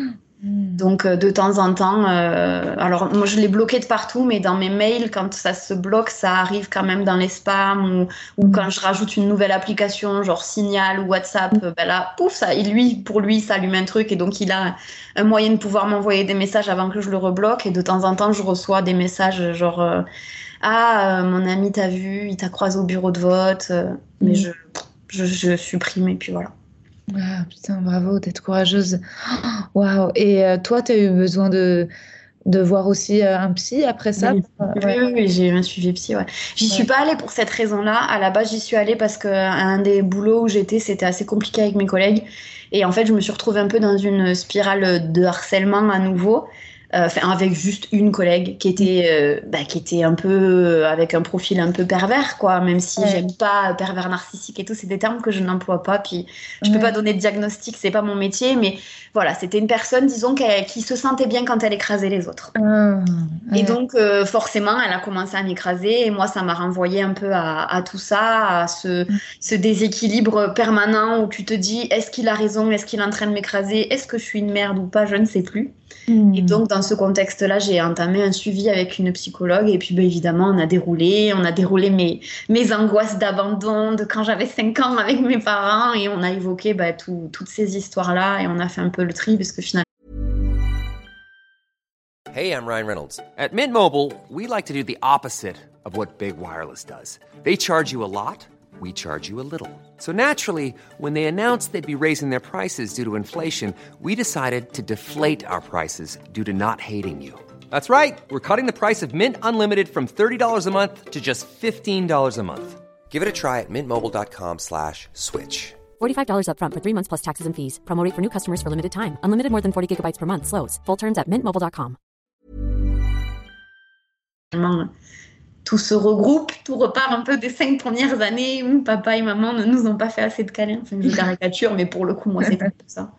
Mmh. Donc, euh, de temps en temps, euh, alors moi je l'ai bloqué de partout, mais dans mes mails, quand ça se bloque, ça arrive quand même dans les spams ou, ou mmh. quand je rajoute une nouvelle application, genre Signal ou WhatsApp, mmh. ben là, pouf, ça, et lui, pour lui, ça allume un truc et donc il a un moyen de pouvoir m'envoyer des messages avant que je le rebloque. Et de temps en temps, je reçois des messages genre euh, ah, euh, mon ami t'a vu, il t'a croisé au bureau de vote, euh, mmh. mais je, je, je supprime et puis voilà. Ah, putain, bravo, d'être courageuse. Waouh. Et euh, toi, tu as eu besoin de, de voir aussi euh, un psy après ça? Oui, Ouais. oui, oui, j'ai eu un suivi psy, ouais. J'y Ouais. suis pas allée pour cette raison-là. À la base, j'y suis allée parce que un des boulots où j'étais, c'était assez compliqué avec mes collègues. Et en fait, je me suis retrouvée un peu dans une spirale de harcèlement à nouveau. Euh, enfin, avec juste une collègue qui était, euh, bah, qui était un peu euh, avec un profil un peu pervers, quoi. Même si Ouais. j'aime pas pervers narcissique et tout, c'est des termes que je n'emploie pas. Puis je peux Ouais. pas donner de diagnostic, c'est pas mon métier, mais voilà, c'était une personne, disons, qui, qui se sentait bien quand elle écrasait les autres. Ah, Et ouais. donc, euh, forcément, elle a commencé à m'écraser et moi, ça m'a renvoyé un peu à, à tout ça, à ce, ce déséquilibre permanent où tu te dis, est-ce qu'il a raison, est-ce qu'il est en train de m'écraser, est-ce que je suis une merde ou pas, je ne sais plus. Mm. Et donc, dans ce contexte-là, j'ai entamé un suivi avec une psychologue et puis, ben, évidemment, on a déroulé, on a déroulé mes, mes angoisses d'abandon de quand j'avais cinq ans avec mes parents et on a évoqué ben, tout, toutes ces histoires-là et on a fait un peu le tri parce que finalement, Hey, I'm Ryan Reynolds. At Mint Mobile, we like to do the opposite of what Big Wireless does. They charge you a lot, we charge you a little. So naturally, when they announced they'd be raising their prices due to inflation, we decided to deflate our prices due to not hating you. That's right. We're cutting the price of Mint Unlimited from thirty dollars a month to just fifteen dollars a month. Give it a try at mintmobile.com slash switch. forty-five dollars up front for three months plus taxes and fees. Promo rate for new customers for limited time. Unlimited more than forty gigabytes per month. Slows full terms at mint mobile dot com. tout se regroupe, tout repart un peu des cinq premières années où papa et maman ne nous ont pas fait assez de câlins. Enfin, je caricature, mais pour le coup, moi, c'était tout ça.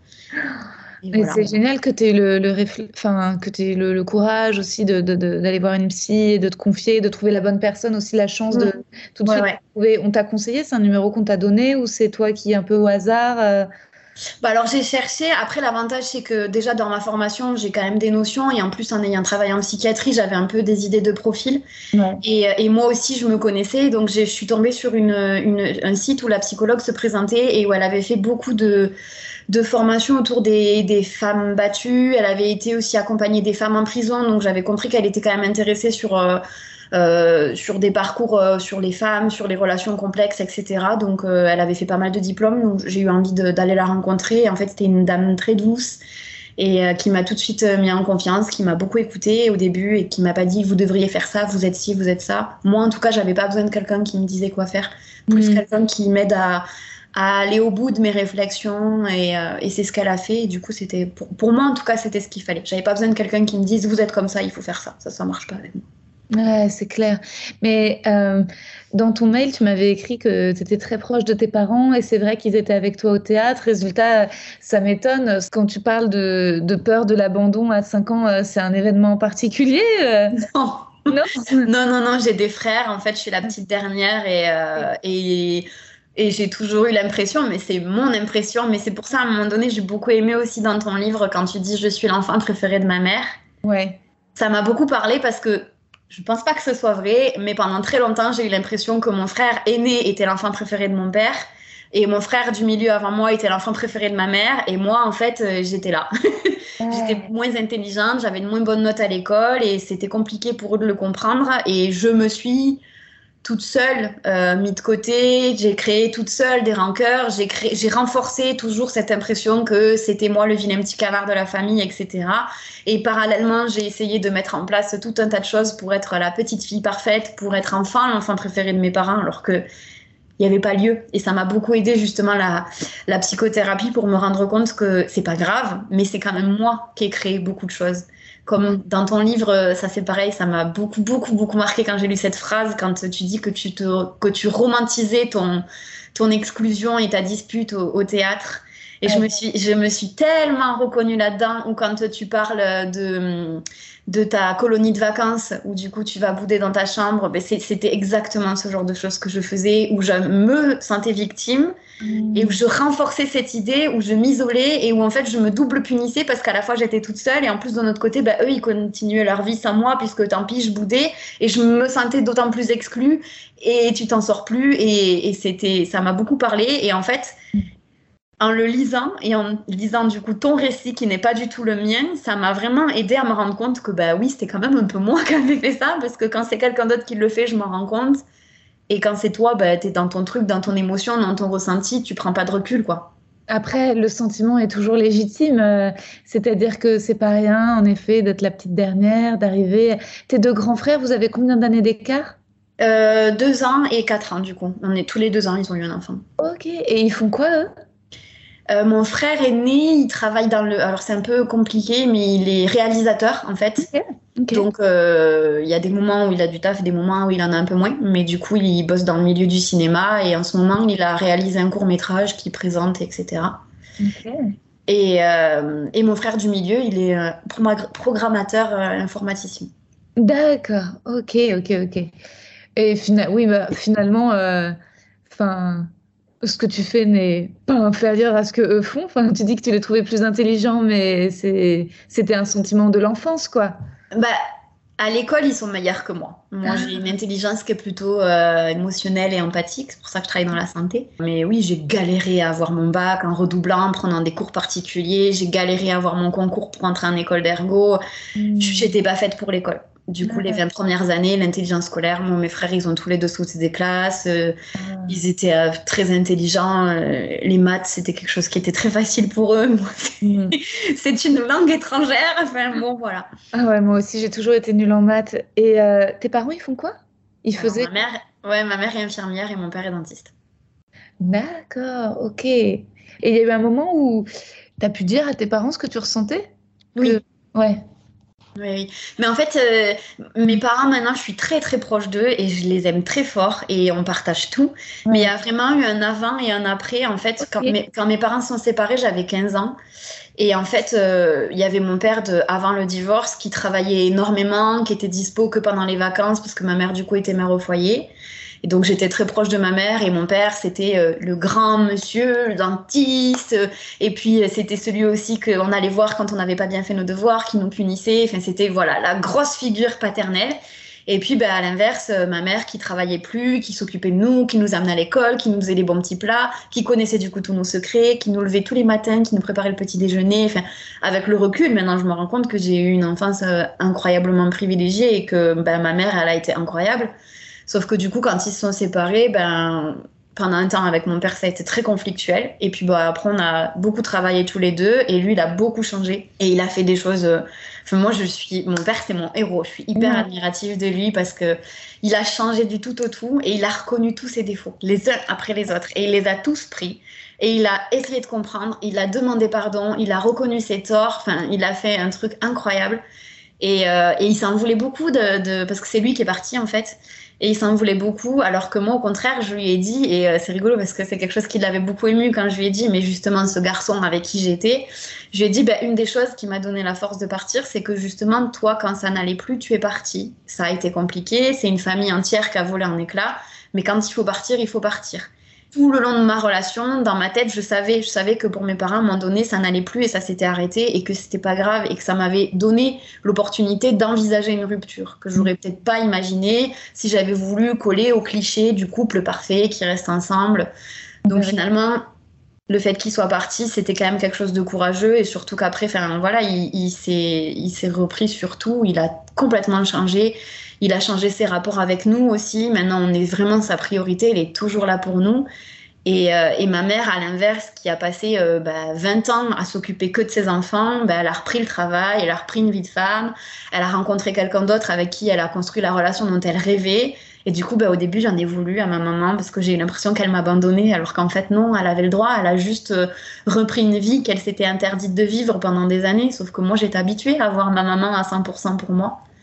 Et Et voilà. c'est génial que tu aies le, le, réfl- enfin, que t'aies le, le courage aussi de, de, de- d'aller voir une psy et de te confier, de trouver la bonne personne, aussi la chance de Mmh. tout de Ouais, suite ouais. trouver. On t'a conseillé, c'est un numéro qu'on t'a donné ou c'est toi qui, un peu au hasard euh, Bah alors j'ai cherché. Après, l'avantage, c'est que déjà dans ma formation, j'ai quand même des notions. Et en plus, en ayant travaillé en psychiatrie, j'avais un peu des idées de profil. Ouais. Et, et moi aussi, je me connaissais. Donc, j'ai- je suis tombée sur une, une- un site où la psychologue se présentait et où elle avait fait beaucoup de, de formations autour des, des femmes battues. Elle avait été aussi accompagnée des femmes en prison. Donc, j'avais compris qu'elle était quand même intéressée sur... euh, euh, sur des parcours euh, sur les femmes, sur les relations complexes, et cetera. Donc, euh, elle avait fait pas mal de diplômes, donc j'ai eu envie de- d'aller la rencontrer. Et en fait, c'était une dame très douce et euh, qui m'a tout de suite euh, mis en confiance, qui m'a beaucoup écoutée au début et qui m'a pas dit vous devriez faire ça, vous êtes ci, vous êtes ça. Moi, en tout cas, j'avais pas besoin de quelqu'un qui me disait quoi faire, plus Mhm. quelqu'un qui m'aide à, à aller au bout de mes réflexions et, euh, et c'est ce qu'elle a fait. Et du coup, c'était pour, pour moi, en tout cas, c'était ce qu'il fallait. J'avais pas besoin de quelqu'un qui me dise vous êtes comme ça, il faut faire ça. Ça, ça marche pas avec moi. Ouais, c'est clair. Mais euh, dans ton mail, tu m'avais écrit que tu étais très proche de tes parents et c'est vrai qu'ils étaient avec toi au théâtre. Résultat, ça m'étonne. Quand tu parles de, de peur de l'abandon à cinq ans, euh, c'est un événement particulier euh, Non. Non? Non, non, non, j'ai des frères. En fait, je suis la petite dernière et, euh, et, et j'ai toujours eu l'impression, mais c'est mon impression, mais c'est pour ça, à un moment donné, j'ai beaucoup aimé aussi dans ton livre quand tu dis « Je suis l'enfant préféré de ma mère ». Ouais. Ça m'a beaucoup parlé parce que je pense pas que ce soit vrai, mais pendant très longtemps, j'ai eu l'impression que mon frère aîné était l'enfant préféré de mon père et mon frère du milieu avant moi était l'enfant préféré de ma mère et moi, en fait, euh, j'étais là. J'étais moins intelligente, j'avais une moins bonne note à l'école et c'était compliqué pour eux de le comprendre et je me suis toute seule euh, mis de côté, j'ai créé toute seule des rancœurs, j'ai créé, j'ai renforcé toujours cette impression que c'était moi le vilain petit cavard de la famille, et cetera. Et parallèlement, j'ai essayé de mettre en place tout un tas de choses pour être la petite fille parfaite, pour être enfin l'enfant préféré de mes parents, alors que il n'y avait pas lieu. Et ça m'a beaucoup aidé justement la, la psychothérapie pour me rendre compte que c'est pas grave, mais c'est quand même moi qui ai créé beaucoup de choses. Comme dans ton livre, ça c'est pareil, ça m'a beaucoup, beaucoup, beaucoup marqué quand j'ai lu cette phrase, quand tu dis que tu, te, que tu romantisais ton, ton exclusion et ta dispute au, au théâtre. Et ouais. je, me suis, je me suis tellement reconnue là-dedans, ou quand tu parles de, de ta colonie de vacances, où du coup tu vas bouder dans ta chambre, ben c'est, c'était exactement ce genre de choses que je faisais, où je me sentais victime, Mmh. Et où je renforçais cette idée, où je m'isolais et où en fait je me double punissais parce qu'à la fois j'étais toute seule et en plus de notre côté, bah, eux ils continuaient leur vie sans moi puisque tant pis je boudais et je me sentais d'autant plus exclue et tu t'en sors plus et, et c'était, ça m'a beaucoup parlé et en fait en le lisant et en lisant du coup ton récit qui n'est pas du tout le mien, ça m'a vraiment aidé à me rendre compte que bah oui c'était quand même un peu moi qui avais fait ça parce que quand c'est quelqu'un d'autre qui le fait je m'en rends compte. Et quand c'est toi, bah, t'es dans ton truc, dans ton émotion, dans ton ressenti, tu prends pas de recul, quoi. Après, le sentiment est toujours légitime. euh, C'est-à-dire que c'est pas rien, en effet, d'être la petite dernière, d'arriver. Tes deux grands frères, vous avez combien d'années d'écart? Euh, deux ans et quatre ans, du coup. On est tous les deux ans, ils ont eu un enfant. Ok. Et ils font quoi, eux? Euh, mon frère aîné, il travaille dans le... Alors, c'est un peu compliqué, mais il est réalisateur, en fait. Ok. Ok. Donc, euh, il y a des moments où il a du taf et des moments où il en a un peu moins. Mais du coup, il bosse dans le milieu du cinéma. Et en ce moment, il a réalisé un court-métrage qu'il présente, et cetera. Ok. Et, euh, et mon frère du milieu, il est euh, promag- programmateur euh, informaticien. D'accord. Ok, ok, ok. Et fina- oui, bah, finalement, euh, enfin, ce que tu fais n'est pas inférieur à ce que eux font. Enfin, tu dis que tu les trouvais plus intelligents, mais c'est, c'était un sentiment de l'enfance, quoi. Bah, à l'école, ils sont meilleurs que moi. Moi, j'ai une intelligence qui est plutôt euh, émotionnelle et empathique. C'est pour ça que je travaille dans la santé. Mais oui, j'ai galéré à avoir mon bac en redoublant, en prenant des cours particuliers. J'ai galéré à avoir mon concours pour entrer en école d'ergo. Mm. J'étais pas faite pour l'école. Du coup, les vingt premières années, l'intelligence scolaire, moi, mes frères, ils ont tous les deux sauté des classes. euh, Ils étaient euh, très intelligents. euh, Les maths, c'était quelque chose qui était très facile pour eux. Moi, c'est Mm. c'est une langue étrangère. Enfin, bon, voilà. Ah ouais, moi aussi, j'ai toujours été nulle en maths. Et euh, tes parents, ils font quoi? Ils Alors, faisaient... ma mère, ouais, ma mère est infirmière et mon père est dentiste. D'accord, ok. Et il y a eu un moment où tu as pu dire à tes parents ce que tu ressentais? Oui. Que... Ouais. Oui, oui. Mais en fait, euh, mes parents, maintenant, je suis très, très proche d'eux et je les aime très fort et on partage tout. Mais il y a vraiment eu un avant et un après. En fait, quand Ok. mes, quand mes parents sont séparés, j'avais quinze ans. Et en fait, euh, il y avait mon père de, avant le divorce qui travaillait énormément, qui était dispo que pendant les vacances parce que ma mère, du coup, était mère au foyer. Et donc, j'étais très proche de ma mère et mon père, c'était euh, le grand monsieur, le dentiste. euh, et puis, euh, c'était celui aussi qu'on allait voir quand on n'avait pas bien fait nos devoirs, qui nous punissait. Enfin, c'était, voilà, la grosse figure paternelle. Et puis, ben, à l'inverse, euh, ma mère qui travaillait plus, qui s'occupait de nous, qui nous amenait à l'école, qui nous faisait les bons petits plats, qui connaissait du coup tous nos secrets, qui nous levait tous les matins, qui nous préparait le petit déjeuner. Enfin, avec le recul, maintenant, je me rends compte que j'ai eu une enfance euh, incroyablement privilégiée et que ben, ma mère, elle a été incroyable. Sauf que du coup, quand ils se sont séparés, ben, pendant un temps avec mon père, ça a été très conflictuel. Et puis bah, après, on a beaucoup travaillé tous les deux. Et lui, il a beaucoup changé. Et il a fait des choses... euh, Enfin, moi, je suis... Mon père, c'est mon héros. Je suis hyper Ouais. admirative de lui parce que il a changé du tout au tout. Et il a reconnu tous ses défauts, les uns après les autres. Et il les a tous pris. Et il a essayé de comprendre. Il a demandé pardon. Il a reconnu ses torts. Enfin, il a fait un truc incroyable. Et, euh, et il s'en voulait beaucoup de, de... parce que c'est lui qui est parti, en fait. Et il s'en voulait beaucoup, alors que moi, au contraire, je lui ai dit, et euh, c'est rigolo parce que c'est quelque chose qui l'avait beaucoup ému quand je lui ai dit, mais justement, ce garçon avec qui j'étais, je lui ai dit, bah, une des choses qui m'a donné la force de partir, c'est que justement, toi, quand ça n'allait plus, tu es parti. Ça a été compliqué, c'est une famille entière qui a volé en éclats, mais quand il faut partir, il faut partir. Tout le long de ma relation, dans ma tête, je savais, je savais que pour mes parents, à un moment donné, ça n'allait plus et ça s'était arrêté et que c'était pas grave et que ça m'avait donné l'opportunité d'envisager une rupture que j'aurais peut-être pas imaginé si j'avais voulu coller au cliché du couple parfait qui reste ensemble. Donc Ouais. finalement, le fait qu'il soit parti, c'était quand même quelque chose de courageux et surtout qu'après, enfin voilà, il, il s'est, il s'est repris sur tout, il a complètement changé. Il a changé ses rapports avec nous aussi. Maintenant, on est vraiment sa priorité. Il est toujours là pour nous. Et, euh, et ma mère, à l'inverse, qui a passé euh, bah, vingt ans à s'occuper que de ses enfants, bah, elle a repris le travail, elle a repris une vie de femme. Elle a rencontré quelqu'un d'autre avec qui elle a construit la relation dont elle rêvait. Et du coup, bah, au début, j'en ai voulu à ma maman parce que j'ai eu l'impression qu'elle m'abandonnait, alors qu'en fait, non, elle avait le droit. Elle a juste euh, repris une vie qu'elle s'était interdite de vivre pendant des années. Sauf que moi, j'étais habituée à voir ma maman à cent pour cent pour moi.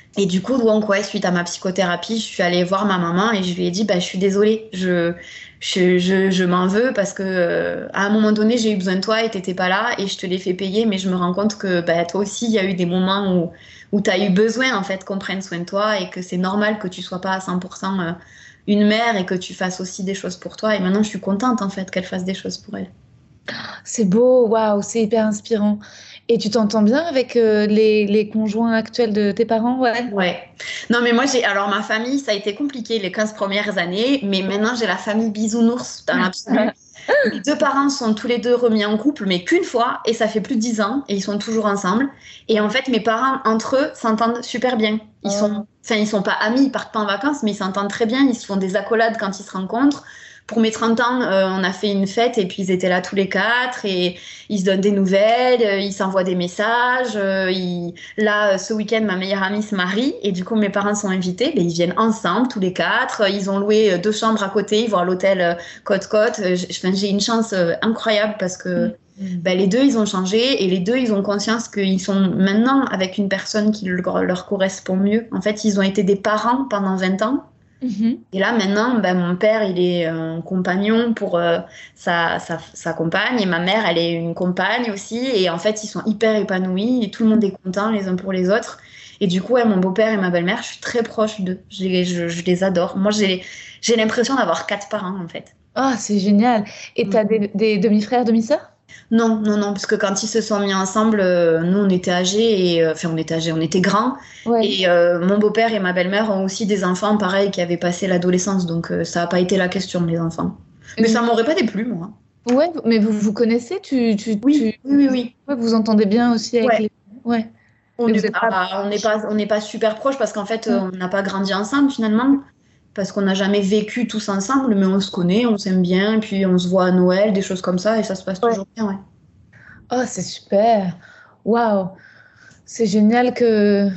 Et du coup, donc, ouais, suite à ma psychothérapie, je suis allée voir ma maman et je lui ai dit, bah, je suis désolée, je, je, je, je m'en veux parce que euh, à un moment donné, j'ai eu besoin de toi et t'étais pas là et je te l'ai fait payer, mais je me rends compte que bah, toi aussi, il y a eu des moments où, où tu as eu besoin en fait qu'on prenne soin de toi et que c'est normal que tu sois pas à cent pour cent euh, une mère et que tu fasses aussi des choses pour toi. Et maintenant, je suis contente en fait qu'elle fasse des choses pour elle. C'est beau, waouh, c'est hyper inspirant. Et tu t'entends bien avec euh, les, les conjoints actuels de tes parents, ouais? Ouais. Non, mais moi, j'ai. Alors, ma famille, ça a été compliqué les quinze premières années, mais maintenant, j'ai la famille bisounours dans l'absolu. Mes deux parents sont tous les deux remis en couple, mais qu'une fois, et ça fait plus de dix ans, et ils sont toujours ensemble. Et en fait, mes parents, entre eux, s'entendent super bien. Ils sont. Enfin, ils sont pas amis, ils partent pas en vacances, mais ils s'entendent très bien. Ils se font des accolades quand ils se rencontrent. Pour mes trente ans, euh, on a fait une fête et puis ils étaient là tous les quatre et ils se donnent des nouvelles, euh, ils s'envoient des messages. Euh, ils... Là, euh, ce week-end, ma meilleure amie se marie et du coup, mes parents sont invités. Ben, ils viennent ensemble, tous les quatre. Ils ont loué euh, deux chambres à côté, ils vont à l'hôtel euh, Côte-Côte. Euh, j'- enfin, j'ai une chance euh, incroyable parce que ben, les deux, ils ont changé et les deux, ils ont conscience qu'ils sont maintenant avec une personne qui leur, leur correspond mieux. En fait, ils ont été des parents pendant vingt ans. Mhm. Et là, maintenant, ben, mon père, il est un compagnon pour euh, sa, sa, sa compagne. Et ma mère, elle est une compagne aussi. Et en fait, ils sont hyper épanouis. Et tout le monde est content les uns pour les autres. Et du coup, ouais, mon beau-père et ma belle-mère, je suis très proche d'eux. Je les, je, je les adore. Moi, j'ai, j'ai l'impression d'avoir quatre parents, en fait. Ah, c'est génial. Et t'as des, des demi-frères, demi-sœurs? Non, non, non, parce que quand ils se sont mis ensemble, euh, nous, on était âgés. Et, euh, enfin, on était âgés, on était grands. Ouais. Et euh, mon beau-père et ma belle-mère ont aussi des enfants, pareil, qui avaient passé l'adolescence. Donc, euh, ça n'a pas été la question, les enfants. Mais ça m'aurait pas déplu, moi. Ouais, mais vous vous connaissez, tu, tu, Oui, tu... oui, oui, oui. Ouais, vous entendez bien aussi avec Ouais. les... Ouais. On Mais n'est vous êtes pas... pas, on n'est pas, on n'est pas super proches parce qu'en fait, euh, Ouais. on n'a pas grandi ensemble finalement. Parce qu'on n'a jamais vécu tous ensemble, mais on se connaît, on s'aime bien, et puis on se voit à Noël, des choses comme ça, et ça se passe Ouais. toujours bien, ouais. Oh, c'est super. Waouh. C'est génial que...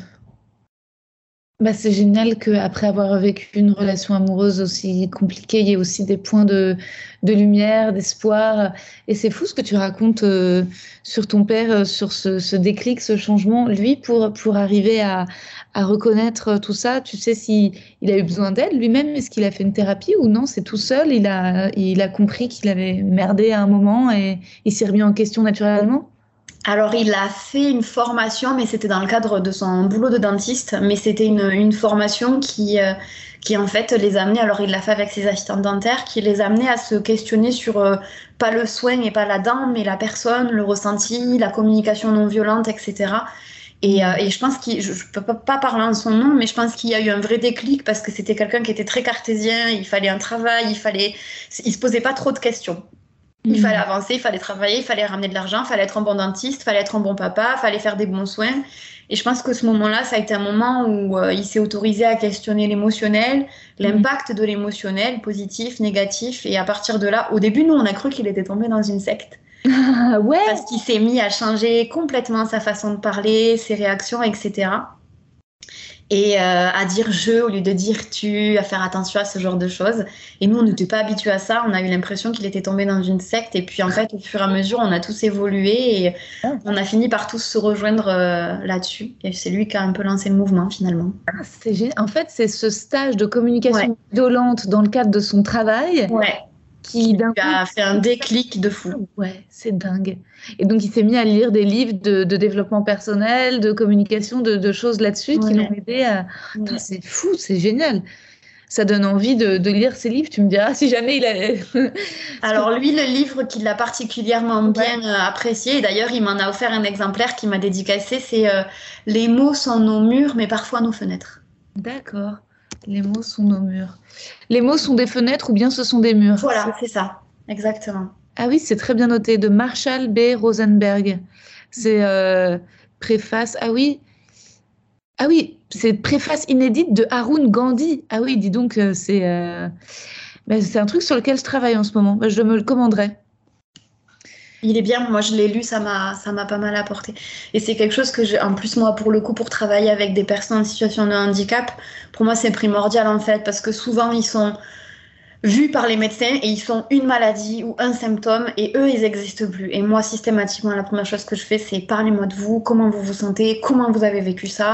Bah, c'est génial qu'après avoir vécu une relation amoureuse aussi compliquée, il y ait aussi des points de, de lumière, d'espoir. Et c'est fou ce que tu racontes euh, sur ton père, euh, sur ce, ce déclic, ce changement. Lui, pour, pour arriver à, à reconnaître tout ça, tu sais si il a eu besoin d'aide lui-même, est-ce qu'il a fait une thérapie ou non, c'est tout seul, il a, il a compris qu'il avait merdé à un moment et il s'est remis en question naturellement? Alors, il a fait une formation, mais c'était dans le cadre de son boulot de dentiste, mais c'était une, une formation qui, euh, qui, en fait, les amenait, alors il l'a fait avec ses assistants dentaires, qui les amenait à se questionner sur, euh, pas le soin et pas la dent, mais la personne, le ressenti, la communication non violente, et cetera. Et, euh, et je pense qu'il, je ne peux pas pas parler en son nom, mais je pense qu'il y a eu un vrai déclic parce que c'était quelqu'un qui était très cartésien, il fallait un travail, il fallait, il se posait pas trop de questions. Il fallait avancer, il fallait travailler, il fallait ramener de l'argent, il fallait être un bon dentiste, il fallait être un bon papa, il fallait faire des bons soins. Et je pense que ce moment-là, ça a été un moment où euh, il s'est autorisé à questionner l'émotionnel, l'impact de l'émotionnel, positif, négatif. Et à partir de là, au début, nous, on a cru qu'il était tombé dans une secte. Ah ouais. Parce qu'il s'est mis à changer complètement sa façon de parler, ses réactions, et cetera. Et euh, à dire je au lieu de dire tu, à faire attention à ce genre de choses. Et nous, on n'était pas habitués à ça. On a eu l'impression qu'il était tombé dans une secte. Et puis, en fait, au fur et à mesure, on a tous évolué et on a fini par tous se rejoindre euh, là-dessus. Et c'est lui qui a un peu lancé le mouvement, finalement. Ah, c'est gé- En fait, c'est ce stage de communication Ouais. violente dans le cadre de son travail Ouais. qui, d'un Il a coup, fait un déclic de fou. ouais, c'est dingue. Et donc, il s'est mis à lire des livres de, de développement personnel, de communication, de, de choses là-dessus qui Ouais. l'ont aidé à... Ouais. Putain, c'est fou, c'est génial. Ça donne envie de, de lire ces livres. Tu me diras si jamais il a... Alors lui, le livre qu'il a particulièrement bien euh, apprécié, et d'ailleurs il m'en a offert un exemplaire qui m'a dédicacé, c'est euh, Les mots sont nos murs, mais parfois nos fenêtres. D'accord. Les mots sont nos murs. Les mots sont des fenêtres ou bien ce sont des murs? Voilà, c'est ça, exactement. Ah oui, c'est très bien noté, de Marshall B. Rosenberg. C'est euh, préface. Ah oui, ah oui, c'est préface inédite de Arun Gandhi. Ah oui, dis donc, euh, c'est euh, ben, c'est un truc sur lequel je travaille en ce moment. Ben, je me le commanderai. Il est bien, moi je l'ai lu, ça m'a ça m'a pas mal apporté. Et c'est quelque chose que j'ai, en plus moi pour le coup, pour travailler avec des personnes en situation de handicap, pour moi c'est primordial en fait, parce que souvent ils sont vus par les médecins et ils sont une maladie ou un symptôme et eux ils n'existent plus. Et moi systématiquement la première chose que je fais c'est parlez-moi de vous, comment vous vous sentez, comment vous avez vécu ça,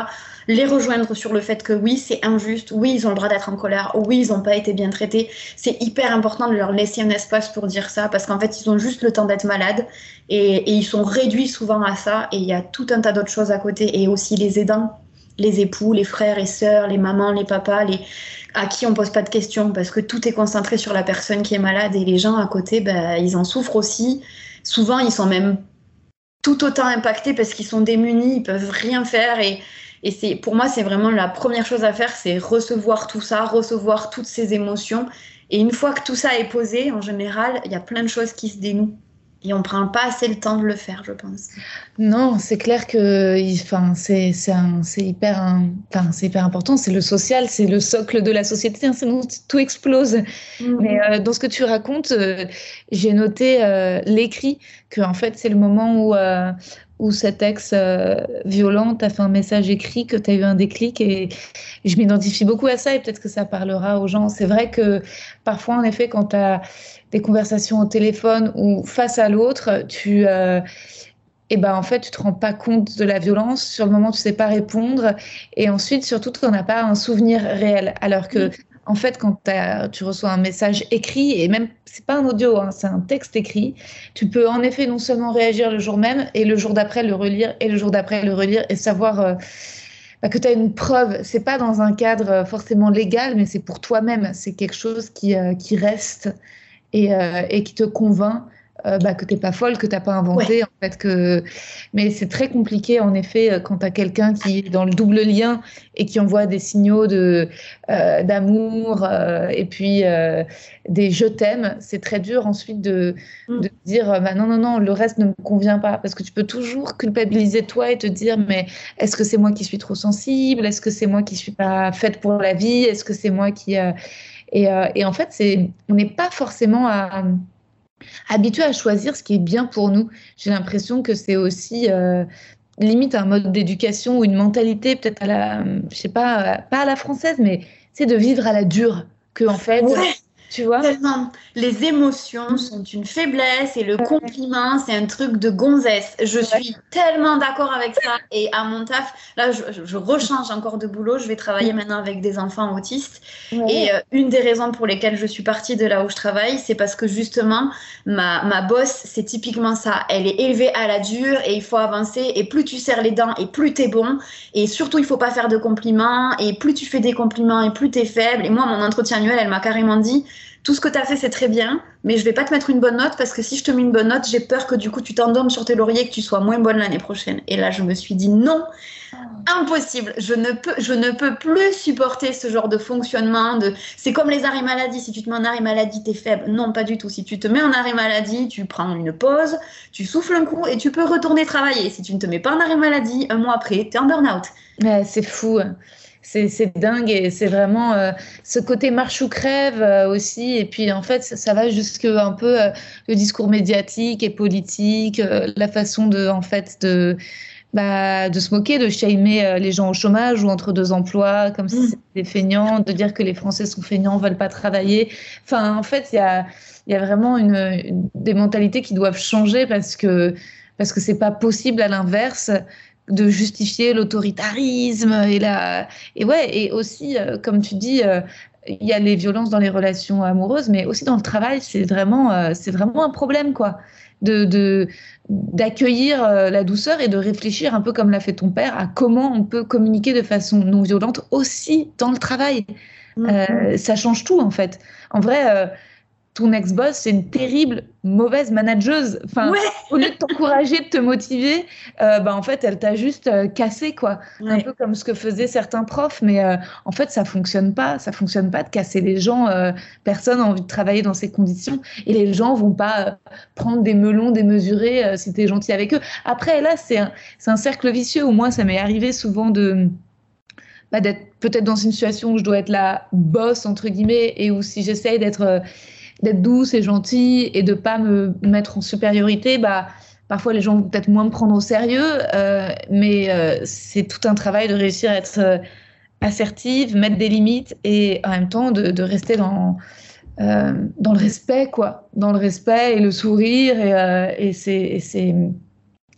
les rejoindre sur le fait que oui, c'est injuste, oui, ils ont le droit d'être en colère, oui, ils n'ont pas été bien traités. C'est hyper important de leur laisser un espace pour dire ça, parce qu'en fait, ils ont juste le temps d'être malades et, et ils sont réduits souvent à ça. Et il y a tout un tas d'autres choses à côté, et aussi les aidants, les époux, les frères et sœurs, les mamans, les papas, les... à qui on pose pas de questions, parce que tout est concentré sur la personne qui est malade, et les gens à côté, ben, ils en souffrent aussi. Souvent, ils sont même tout autant impactés parce qu'ils sont démunis, ils peuvent rien faire. Et, et c'est, pour moi, c'est vraiment la première chose à faire, c'est recevoir tout ça, recevoir toutes ces émotions. Et une fois que tout ça est posé, en général, il y a plein de choses qui se dénouent. Et on ne prend pas assez le temps de le faire, je pense. Non, c'est clair que enfin, c'est, c'est, un, c'est, hyper, un, enfin, c'est hyper important. C'est le social, c'est le socle de la société, hein, sinon tout explose. Mm-hmm. Mais euh, dans ce que tu racontes, euh, j'ai noté euh, l'écrit, que en fait, c'est le moment où, euh, où cet ex euh, violent t'a fait un message écrit, que tu as eu un déclic. Et je m'identifie beaucoup à ça, et peut-être que ça parlera aux gens. C'est vrai que parfois, en effet, quand tu as des conversations au téléphone ou face à l'autre, tu, euh, et ben en fait, tu te rends pas compte de la violence. Sur le moment, tu sais pas répondre. Et ensuite, surtout, tu n'en as pas un souvenir réel. Alors que, en fait, quand tu reçois un message écrit, et même, c'est pas un audio, hein, c'est un texte écrit, tu peux en effet non seulement réagir le jour même, et le jour d'après le relire, et le jour d'après le relire, et savoir euh, bah, que tu as une preuve. C'est pas dans un cadre forcément légal, mais c'est pour toi-même. C'est quelque chose qui, euh, qui reste. Et, euh, et qui te convainc euh, bah, que t'es pas folle, que t'as pas inventé, ouais. En fait, que... Mais c'est très compliqué, en effet, quand t'as quelqu'un qui est dans le double lien et qui envoie des signaux de, euh, d'amour euh, et puis euh, des je t'aime. C'est très dur ensuite de, mm. de dire bah, non, non, non, le reste ne me convient pas, parce que tu peux toujours culpabiliser toi et te dire mais est-ce que c'est moi qui suis trop sensible? Est-ce que c'est moi qui suis pas faite pour la vie? Est-ce que c'est moi qui... Euh... Et, euh, et en fait, c'est, on n'est pas forcément à, à, habitué à choisir ce qui est bien pour nous. J'ai l'impression que c'est aussi euh, limite un mode d'éducation ou une mentalité peut-être à la, je sais pas, pas à la française, mais c'est de vivre à la dure. Que en fait, ouais. Tu vois, tellement. Les émotions sont une faiblesse et le compliment, c'est un truc de gonzesse. Je suis tellement d'accord avec ça. Et à mon taf, là, je, je, je rechange encore de boulot. Je vais travailler maintenant avec des enfants autistes. Ouais. Et euh, une des raisons pour lesquelles je suis partie de là où je travaille, c'est parce que justement, ma, ma boss, c'est typiquement ça. Elle est élevée à la dure et il faut avancer. Et plus tu serres les dents et plus t'es bon. Et surtout, il faut pas faire de compliments. Et plus tu fais des compliments et plus t'es faible. Et moi, mon entretien annuel, elle m'a carrément dit... Tout ce que tu as fait, c'est très bien, mais je vais pas te mettre une bonne note parce que si je te mets une bonne note, j'ai peur que du coup, tu t'endormes sur tes lauriers et que tu sois moins bonne l'année prochaine. Et là, je me suis dit non, impossible. Je ne peux, je ne peux plus supporter ce genre de fonctionnement. De... C'est comme les arrêts maladie. Si tu te mets en arrêt maladie, t'es faible. Non, pas du tout. Si tu te mets en arrêt maladie, tu prends une pause, tu souffles un coup et tu peux retourner travailler. Si tu ne te mets pas en arrêt maladie, un mois après, t'es en burn-out. Ouais, c'est fou. C'est, c'est dingue et c'est vraiment euh, ce côté marche ou crève euh, aussi. Et puis, en fait, ça, ça va jusque un peu euh, le discours médiatique et politique, euh, la façon de, en fait, de, bah, de se moquer, de shamer euh, les gens au chômage ou entre deux emplois, comme si c'était des feignants, de dire que les Français sont feignants, veulent pas travailler. Enfin, en fait, il y a, il y a vraiment une, une, des mentalités qui doivent changer parce que, parce que c'est pas possible à l'inverse de justifier l'autoritarisme et la et ouais et aussi euh, comme tu dis euh, il y a les violences dans les relations amoureuses mais aussi dans le travail c'est vraiment euh, c'est vraiment un problème quoi de de d'accueillir euh, la douceur et de réfléchir un peu comme l'a fait ton père à comment on peut communiquer de façon non violente aussi dans le travail. Mm-hmm. euh, ça change tout en fait en vrai. euh, ton ex-boss, c'est une terrible, mauvaise manageuse. Enfin, ouais. Au lieu de t'encourager, de te motiver, euh, bah, en fait, elle t'a juste euh, cassé, quoi. Ouais. Un peu comme ce que faisaient certains profs. Mais euh, en fait, ça fonctionne pas. Ça fonctionne pas de casser les gens. Euh, personne n'a envie de travailler dans ces conditions. Et les gens vont pas euh, prendre des melons démesurés euh, si t'es gentil avec eux. Après, là, c'est un, c'est un cercle vicieux où moi, ça m'est arrivé souvent de... Bah, d'être peut-être dans une situation où je dois être la boss, entre guillemets, et où si j'essaye d'être... Euh, d'être douce et gentille et de pas me mettre en supériorité, bah, parfois les gens vont peut-être moins me prendre au sérieux, euh, mais euh, c'est tout un travail de réussir à être euh, assertive, mettre des limites et en même temps de, de rester dans, euh, dans le respect, quoi, dans le respect et le sourire et, euh, et, c'est, et c'est,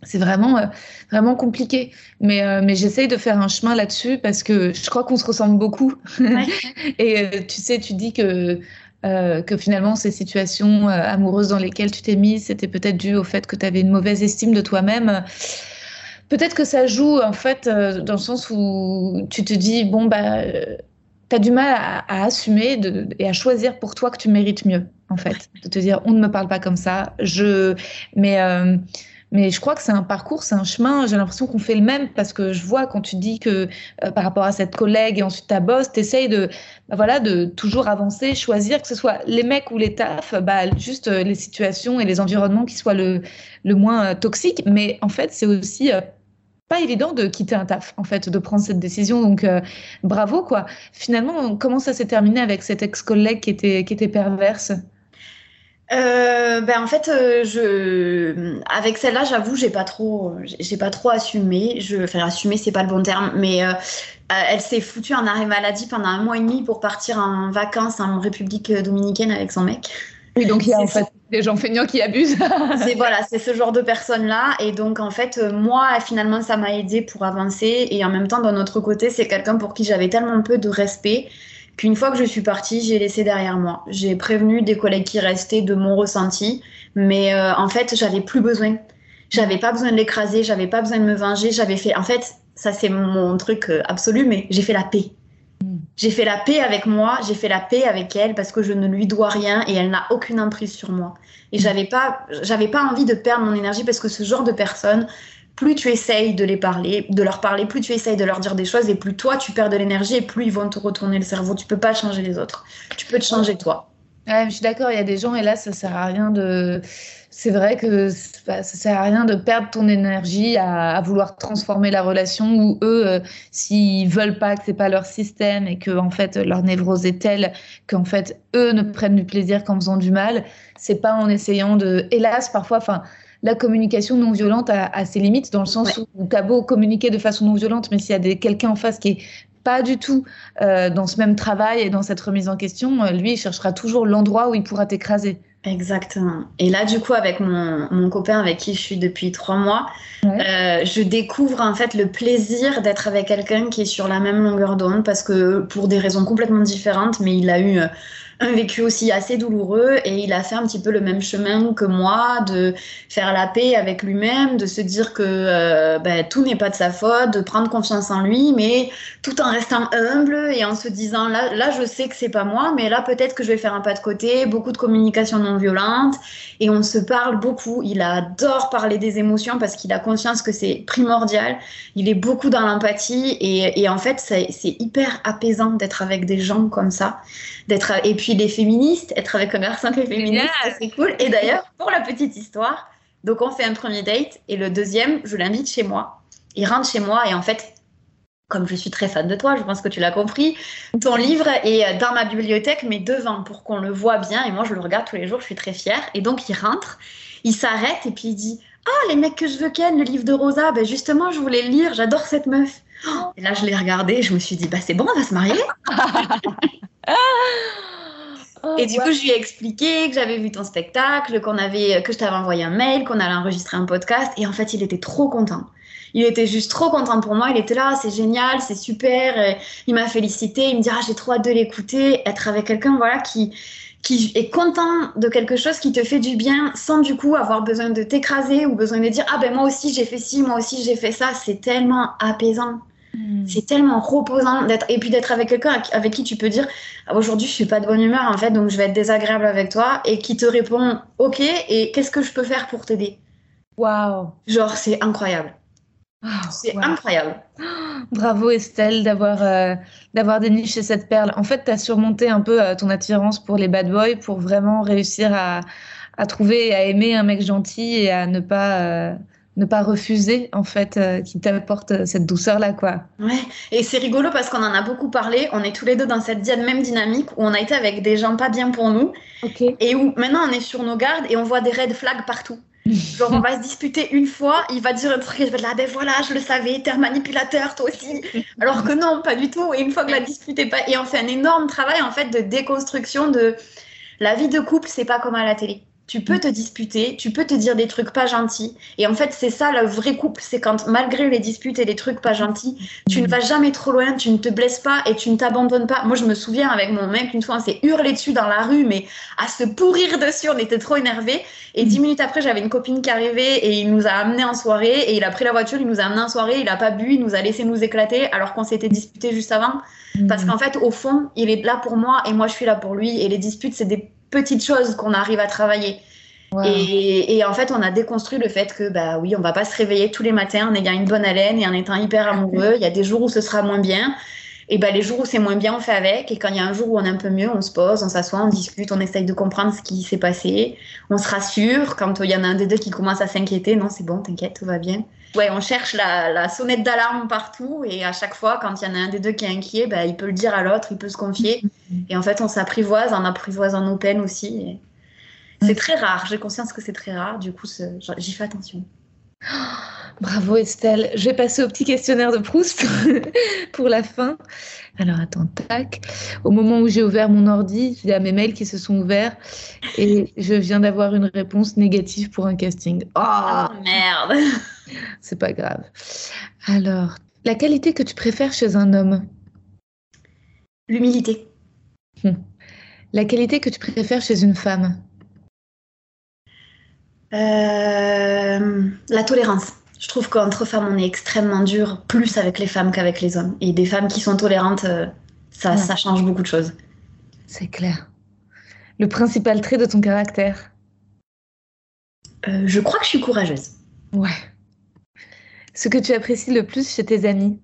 c'est vraiment, euh, vraiment compliqué. Mais, euh, mais j'essaye de faire un chemin là-dessus parce que je crois qu'on se ressemble beaucoup. Ouais. Et euh, tu sais, tu dis que, euh, que finalement, ces situations euh, amoureuses dans lesquelles tu t'es mise, c'était peut-être dû au fait que tu avais une mauvaise estime de toi-même. Peut-être que ça joue, en fait, euh, dans le sens où tu te dis, bon, bah, euh, tu as du mal à, à assumer de, et à choisir pour toi que tu mérites mieux, en fait. De te dire, on ne me parle pas comme ça. Je... Mais, euh, mais je crois que c'est un parcours, c'est un chemin. J'ai l'impression qu'on fait le même parce que je vois quand tu dis que euh, par rapport à cette collègue et ensuite ta boss, tu essayes de, bah, voilà, de toujours avancer, choisir, que ce soit les mecs ou les tafs, bah, juste euh, les situations et les environnements qui soient le, le moins euh, toxiques. Mais en fait, c'est aussi... Euh, pas évident de quitter un taf, en fait, de prendre cette décision. Donc, euh, bravo, quoi. Finalement, comment ça s'est terminé avec cette ex-collègue qui était, qui était perverse? Euh, ben en fait, euh, je, avec celle-là, j'avoue, j'ai pas trop, j'ai j'ai pas trop assumé. Je, enfin, assumer, c'est pas le bon terme, mais euh, euh, elle s'est foutue en arrêt maladie pendant un mois et demi pour partir en vacances en République dominicaine avec son mec. Oui, donc il y a en C'est fait des gens feignants qui abusent. C'est voilà, c'est ce genre de personne-là. Et donc, en fait, euh, moi, finalement, ça m'a aidé pour avancer. Et en même temps, d'un autre côté, c'est quelqu'un pour qui j'avais tellement peu de respect qu'une fois que je suis partie, j'ai laissé derrière moi. J'ai prévenu des collègues qui restaient de mon ressenti. Mais euh, en fait, j'avais plus besoin. J'avais pas besoin de l'écraser, j'avais pas besoin de me venger. J'avais fait, en fait, ça c'est mon truc euh, absolu, mais j'ai fait la paix. J'ai fait la paix avec moi, j'ai fait la paix avec elle parce que je ne lui dois rien et elle n'a aucune emprise sur moi. Et j'avais pas, j'avais pas envie de perdre mon énergie parce que ce genre de personnes, plus tu essayes de les parler, de leur parler, plus tu essayes de leur dire des choses et plus toi tu perds de l'énergie et plus ils vont te retourner le cerveau. Tu peux pas changer les autres. Tu peux te changer toi. Ouais, je suis d'accord, il y a des gens, et là, ça sert à rien de. C'est vrai que c'est pas- ça sert à rien de perdre ton énergie à, à vouloir transformer la relation où eux, euh, s'ils veulent pas, que c'est pas leur système et que en fait leur névrose est telle qu'en fait eux ne prennent du plaisir qu'en faisant du mal, c'est pas en essayant de. Hélas, parfois, enfin, la communication non violente a, a ses limites dans le Ouais. sens où t'as beau communiquer de façon non violente, mais s'il y a des, quelqu'un en face qui est pas du tout euh, dans ce même travail et dans cette remise en question, euh, lui, il cherchera toujours l'endroit où il pourra t'écraser. Exactement. Et là, du coup, avec mon, mon copain avec qui je suis depuis trois mois, Ouais. euh, je découvre en fait le plaisir d'être avec quelqu'un qui est sur la même longueur d'onde parce que pour des raisons complètement différentes, mais il a eu euh, un vécu aussi assez douloureux et il a fait un petit peu le même chemin que moi, de faire la paix avec lui-même, de se dire que euh, ben, tout n'est pas de sa faute, de prendre confiance en lui, mais tout en restant humble et en se disant là, là je sais que c'est pas moi, mais là peut-être que je vais faire un pas de côté, beaucoup de communication non violente et on se parle beaucoup. Il adore parler des émotions parce qu'il a conscience que c'est primordial. Il est beaucoup dans l'empathie et, et en fait c'est, c'est hyper apaisant d'être avec des gens comme ça. D'être, et puis les féministes, être avec un garçon qui est féministe, Génial. c'est cool. Et d'ailleurs, pour la petite histoire, donc on fait un premier date et le deuxième, je l'invite chez moi. Il rentre chez moi et en fait, comme je suis très fan de toi, je pense que tu l'as compris, ton livre est dans ma bibliothèque, mais devant, pour qu'on le voit bien. Et moi, je le regarde tous les jours, je suis très fière. Et donc, il rentre, il s'arrête et puis il dit « Ah, les mecs que je veux ken, le livre de Rosa, ben justement, je voulais le lire, j'adore cette meuf. Oh » Et là, je l'ai regardé et je me suis dit « Bah, c'est bon, on va se marier ?» Oh, Et du ouais. coup, je lui ai expliqué que j'avais vu ton spectacle, qu'on avait, que je t'avais envoyé un mail, qu'on allait enregistrer un podcast. Et en fait, il était trop content. Il était juste trop content pour moi. Il était là, c'est génial, c'est super. Et il m'a félicité. Il me dit, ah, j'ai trop hâte de l'écouter. Être avec quelqu'un, voilà, qui, qui est content de quelque chose qui te fait du bien, sans du coup avoir besoin de t'écraser ou besoin de dire, ah ben moi aussi j'ai fait ci, moi aussi j'ai fait ça. C'est tellement apaisant. Hmm. C'est tellement reposant d'être et puis d'être avec quelqu'un avec, avec qui tu peux dire ah, aujourd'hui je suis pas de bonne humeur en fait donc je vais être désagréable avec toi et qui te répond ok et qu'est-ce que je peux faire pour t'aider, Waouh. genre c'est incroyable, Ah, c'est waouh. incroyable. Bravo Estelle d'avoir euh, d'avoir déniché cette perle. En fait, tu as surmonté un peu euh, ton attirance pour les bad boys pour vraiment réussir à, à trouver et à aimer un mec gentil et à ne pas, euh, ne pas refuser en fait euh, qui t'apporte cette douceur-là, quoi. Ouais, et c'est rigolo parce qu'on en a beaucoup parlé, on est tous les deux dans cette dia- même dynamique où on a été avec des gens pas bien pour nous Ok. et où maintenant on est sur nos gardes et on voit des red flags partout. Genre, on va se disputer une fois, il va dire un truc et je vais être là, ben voilà, je le savais, t'es un manipulateur, toi aussi. Alors que non, pas du tout. Et une fois que la dispute est pas. Et on fait un énorme travail, en fait, de déconstruction de la vie de couple, c'est pas comme à la télé. tu peux te disputer, tu peux te dire des trucs pas gentils. Et en fait, c'est ça le vrai couple, c'est quand malgré les disputes et les trucs pas gentils, tu ne vas jamais trop loin, tu ne te blesses pas et tu ne t'abandonnes pas. Moi, je me souviens avec mon mec, une fois, on s'est hurlé dessus dans la rue, mais à se pourrir dessus, on était trop énervés. Et dix minutes après, j'avais une copine qui arrivait et il nous a amenés en soirée et il a pris la voiture, il nous a amenés en soirée, il a pas bu, il nous a laissé nous éclater alors qu'on s'était disputé juste avant. Mmh. Parce qu'en fait, au fond, il est là pour moi et moi, je suis là pour lui. Et les disputes, c'est des petites choses qu'on arrive à travailler. Wow. Et, et en fait, on a déconstruit le fait que, bah oui, on va pas se réveiller tous les matins en ayant une bonne haleine et en étant hyper amoureux. Il y a des jours où ce sera moins bien. Et bah, les jours où c'est moins bien, on fait avec. Et quand il y a un jour où on est un peu mieux, on se pose, on s'assoit, on discute, on essaye de comprendre ce qui s'est passé. On se rassure. Quand il y en a un des deux qui commence à s'inquiéter, non, c'est bon, t'inquiète, tout va bien. Ouais, on cherche la, la sonnette d'alarme partout. Et à chaque fois, quand il y en a un des deux qui est inquiet, bah, il peut le dire à l'autre, il peut se confier. Et en fait, on s'apprivoise en apprivoisant nos peines aussi. Et c'est très rare. J'ai conscience que c'est très rare. Du coup, c'est... j'y fais attention. Bravo Estelle. Je vais passer au petit questionnaire de Proust pour la fin. Alors attends, tac. Au moment où j'ai ouvert mon ordi, il y a mes mails qui se sont ouverts et je viens d'avoir une réponse négative pour un casting. Oh, oh merde. C'est pas grave. Alors, la qualité que tu préfères chez un homme? L'humilité. Hum. La qualité que tu préfères chez une femme? Euh, la tolérance. Je trouve qu'entre femmes, on est extrêmement dur, plus avec les femmes qu'avec les hommes. Et des femmes qui sont tolérantes, ça, ouais. ça change beaucoup de choses. C'est clair. Le principal trait de ton caractère? euh, Je crois que je suis courageuse. Ouais. Ce que tu apprécies le plus chez tes amis?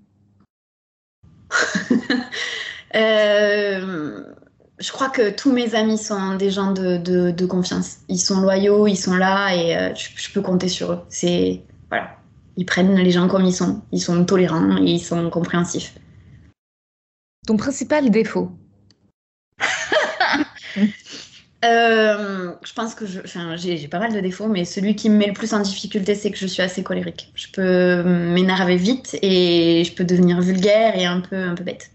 euh... Je crois que tous mes amis sont des gens de, de, de confiance. Ils sont loyaux, ils sont là et euh, je, je peux compter sur eux. C'est, voilà. Ils prennent les gens comme ils sont. Ils sont tolérants et ils sont compréhensifs. Ton principal défaut? euh, Je pense que je, enfin, j'ai, j'ai pas mal de défauts, mais celui qui me met le plus en difficulté, c'est que je suis assez colérique. Je peux m'énerver vite et je peux devenir vulgaire et un peu, un peu bête.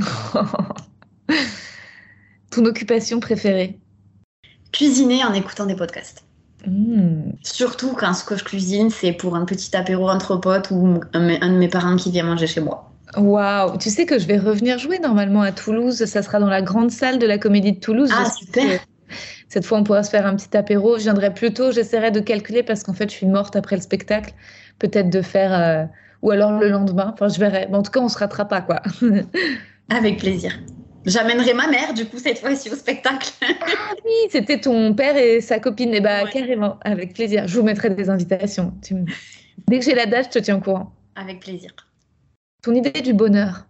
Ton occupation préférée? Cuisiner en écoutant des podcasts. Mmh. Surtout quand ce que je cuisine, c'est pour un petit apéro entre potes ou un, un de mes parents qui vient manger chez moi. Waouh! Tu sais que je vais revenir jouer normalement à Toulouse. Ça sera dans la grande salle de la Comédie de Toulouse. Ah, super! Cette fois, on pourra se faire un petit apéro. Je viendrai plus tôt. J'essaierai de calculer parce qu'en fait, je suis morte après le spectacle. Peut-être de faire... Euh... Ou alors le lendemain. Enfin, je verrai. Mais en tout cas, on se ratera pas, quoi. Avec plaisir. J'amènerai ma mère, du coup, cette fois-ci au spectacle. Ah oui, c'était ton père et sa copine. Eh bien, ouais. Carrément, avec plaisir. Je vous mettrai des invitations. Tu me... Dès que j'ai la date, je te tiens au courant. Avec plaisir. Ton idée du bonheur?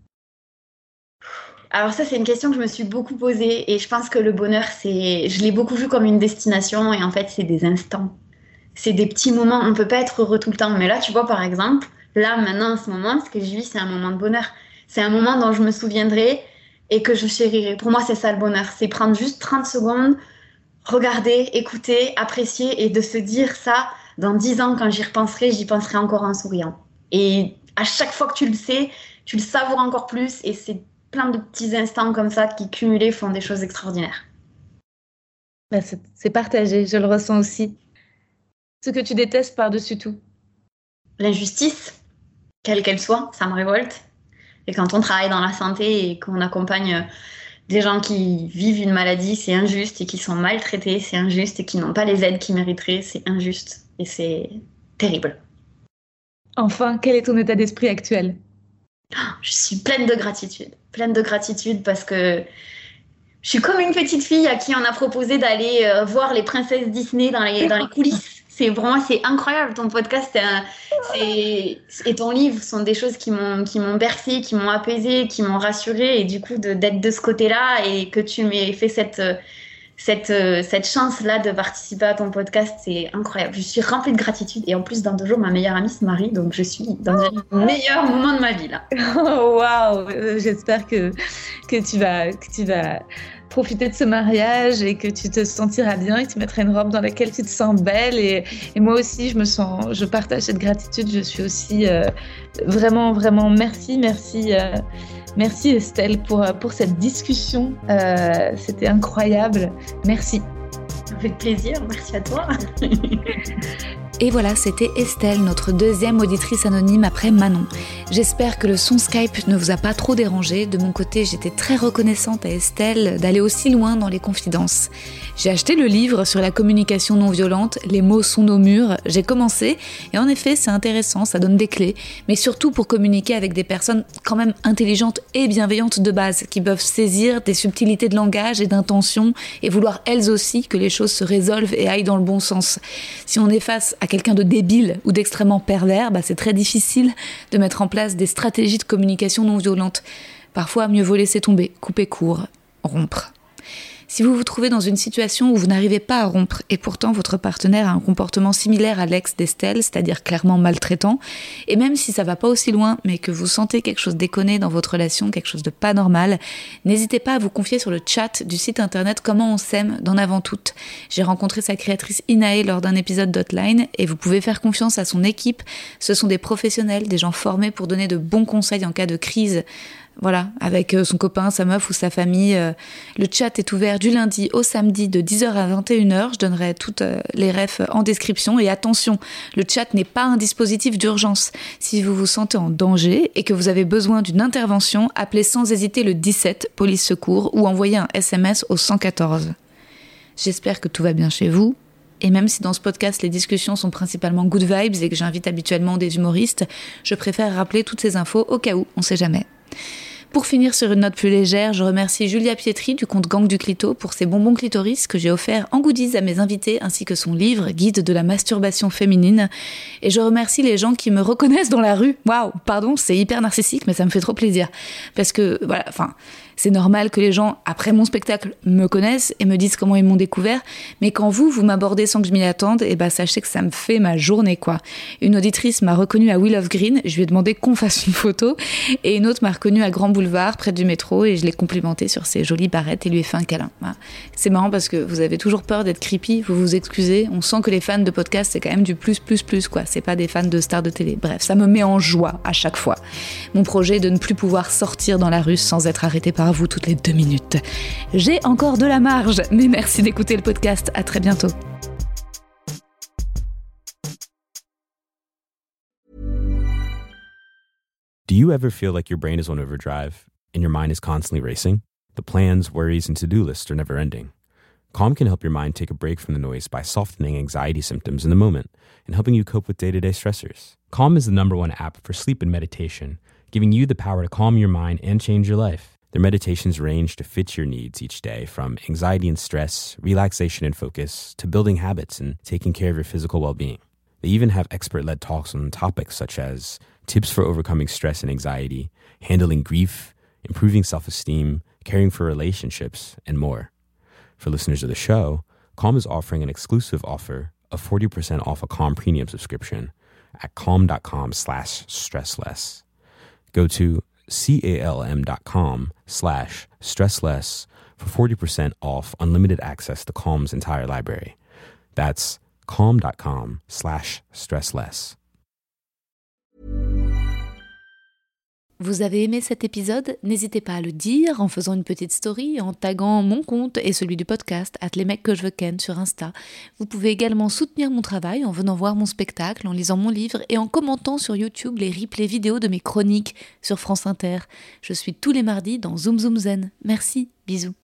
Alors ça, c'est une question que je me suis beaucoup posée. Et je pense que le bonheur, c'est... je l'ai beaucoup vu comme une destination. Et en fait, c'est des instants. C'est des petits moments. On ne peut pas être heureux tout le temps. Mais là, tu vois, par exemple, là, maintenant, en ce moment, ce que je vis, c'est un moment de bonheur. C'est un moment dont je me souviendrai et que je chérirai. Pour moi, c'est ça le bonheur. C'est prendre juste trente secondes, regarder, écouter, apprécier et de se dire ça, dans dix ans, quand j'y repenserai, j'y penserai encore en souriant. Et à chaque fois que tu le sais, tu le savoures encore plus et c'est plein de petits instants comme ça qui, cumulés, font des choses extraordinaires. Bah, c'est, c'est partagé, je le ressens aussi. Ce que tu détestes par-dessus tout? L'injustice, quelle qu'elle soit, ça me révolte. Et quand on travaille dans la santé et qu'on accompagne des gens qui vivent une maladie, c'est injuste, et qui sont maltraités, c'est injuste, et qui n'ont pas les aides qu'ils mériteraient, c'est injuste. Et c'est terrible. Enfin, quel est ton état d'esprit actuel? Je suis pleine de gratitude. Pleine de gratitude parce que je suis comme une petite fille à qui on a proposé d'aller voir les princesses Disney dans les, dans les coulisses. C'est, pour moi, c'est incroyable. Ton podcast c'est un, c'est, et ton livre sont des choses qui m'ont, qui m'ont bercée, qui m'ont apaisée, qui m'ont rassurée. Et du coup, de, d'être de ce côté-là et que tu m'aies fait cette, cette, cette chance-là de participer à ton podcast, c'est incroyable. Je suis remplie de gratitude. Et en plus, dans deux jours, ma meilleure amie se marie. Donc, je suis dans le meilleur moment de ma vie, là. Oh, waouh! J'espère que, que, tu vas, que tu vas profiter de ce mariage et que tu te sentiras bien et que tu mettras une robe dans laquelle tu te sens belle. Et, et moi aussi, je me sens, je partage cette gratitude. Je suis aussi euh, vraiment, vraiment merci, merci, euh, merci Estelle pour, pour cette discussion. Euh, c'était incroyable. Merci. Avec plaisir, merci à toi. Et voilà, c'était Estelle, notre deuxième auditrice anonyme après Manon. J'espère que le son Skype ne vous a pas trop dérangé. De mon côté, j'étais très reconnaissante à Estelle d'aller aussi loin dans les confidences. J'ai acheté le livre sur la communication non violente, Les mots sont nos murs. J'ai commencé et en effet, c'est intéressant, ça donne des clés. Mais surtout pour communiquer avec des personnes quand même intelligentes et bienveillantes de base, qui peuvent saisir des subtilités de langage et d'intention et vouloir elles aussi que les choses se résolvent et aillent dans le bon sens. Si on est face à quelqu'un de débile ou d'extrêmement pervers, bah c'est très difficile de mettre en place des stratégies de communication non violente. Parfois, mieux vaut laisser tomber, couper court, rompre. Si vous vous trouvez dans une situation où vous n'arrivez pas à rompre et pourtant votre partenaire a un comportement similaire à l'ex d'Estelle, c'est-à-dire clairement maltraitant, et même si ça va pas aussi loin, mais que vous sentez quelque chose déconné dans votre relation, quelque chose de pas normal, n'hésitez pas à vous confier sur le chat du site internet Comment on s'aime d'en avant toute. J'ai rencontré sa créatrice Inae lors d'un épisode d'Hotline et vous pouvez faire confiance à son équipe. Ce sont des professionnels, des gens formés pour donner de bons conseils en cas de crise. Voilà, avec son copain, sa meuf ou sa famille. Le chat est ouvert du lundi au samedi de dix heures à vingt et une heures. Je donnerai toutes les refs en description. Et attention, le chat n'est pas un dispositif d'urgence. Si vous vous sentez en danger et que vous avez besoin d'une intervention, appelez sans hésiter le dix-sept, police secours, ou envoyez un S M S au cent quatorze. J'espère que tout va bien chez vous. Et même si dans ce podcast, les discussions sont principalement good vibes et que j'invite habituellement des humoristes, je préfère rappeler toutes ces infos au cas où, on sait jamais. Pour finir sur une note plus légère, je remercie Julia Pietri du compte Gang du Clito pour ses bonbons clitoris que j'ai offerts en goodies à mes invités ainsi que son livre Guide de la masturbation féminine. Et je remercie les gens qui me reconnaissent dans la rue. Waouh, pardon, c'est hyper narcissique mais ça me fait trop plaisir. Parce que, voilà, enfin... c'est normal que les gens, après mon spectacle, me connaissent et me disent comment ils m'ont découvert. Mais quand vous, vous m'abordez sans que je m'y attende, eh ben, sachez que ça me fait ma journée, quoi. Une auditrice m'a reconnue à Wheel of Green, je lui ai demandé qu'on fasse une photo. Et une autre m'a reconnue à Grand Boulevard, près du métro, et je l'ai complimentée sur ses jolies barrettes et lui ai fait un câlin. Voilà. C'est marrant parce que vous avez toujours peur d'être creepy, vous vous excusez. On sent que les fans de podcast, c'est quand même du plus, plus, plus, quoi. C'est pas des fans de stars de télé. Bref, ça me met en joie à chaque fois. Mon projet est de ne plus pouvoir sortir dans la rue sans être arrêté par à vous toutes les deux minutes. J'ai encore de la marge, mais merci d'écouter le podcast. À très bientôt. Do you ever feel like your brain is on overdrive and your mind is constantly racing? The plans, worries, and to-do lists are never ending. Calm can help your mind take a break from the noise by softening anxiety symptoms in the moment and helping you cope with day-to-day stressors. Calm is the number one app for sleep and meditation, giving you the power to calm your mind and change your life. Their meditations range to fit your needs each day, from anxiety and stress, relaxation and focus, to building habits and taking care of your physical well-being. They even have expert-led talks on topics such as tips for overcoming stress and anxiety, handling grief, improving self-esteem, caring for relationships, and more. For listeners of the show, Calm is offering an exclusive offer of forty percent off a Calm premium subscription at calm.com slash stressless. Go to calm.com slash stressless for forty percent off unlimited access to Calm's entire library. That's calm.com slash stressless. Vous avez aimé cet épisode ? N'hésitez pas à le dire en faisant une petite story, en taguant mon compte et celui du podcast, at les mecs que je veux ken sur Insta. Vous pouvez également soutenir mon travail en venant voir mon spectacle, en lisant mon livre et en commentant sur YouTube les replays vidéo de mes chroniques sur France Inter. Je suis tous les mardis dans Zoom Zoom Zen. Merci, bisous.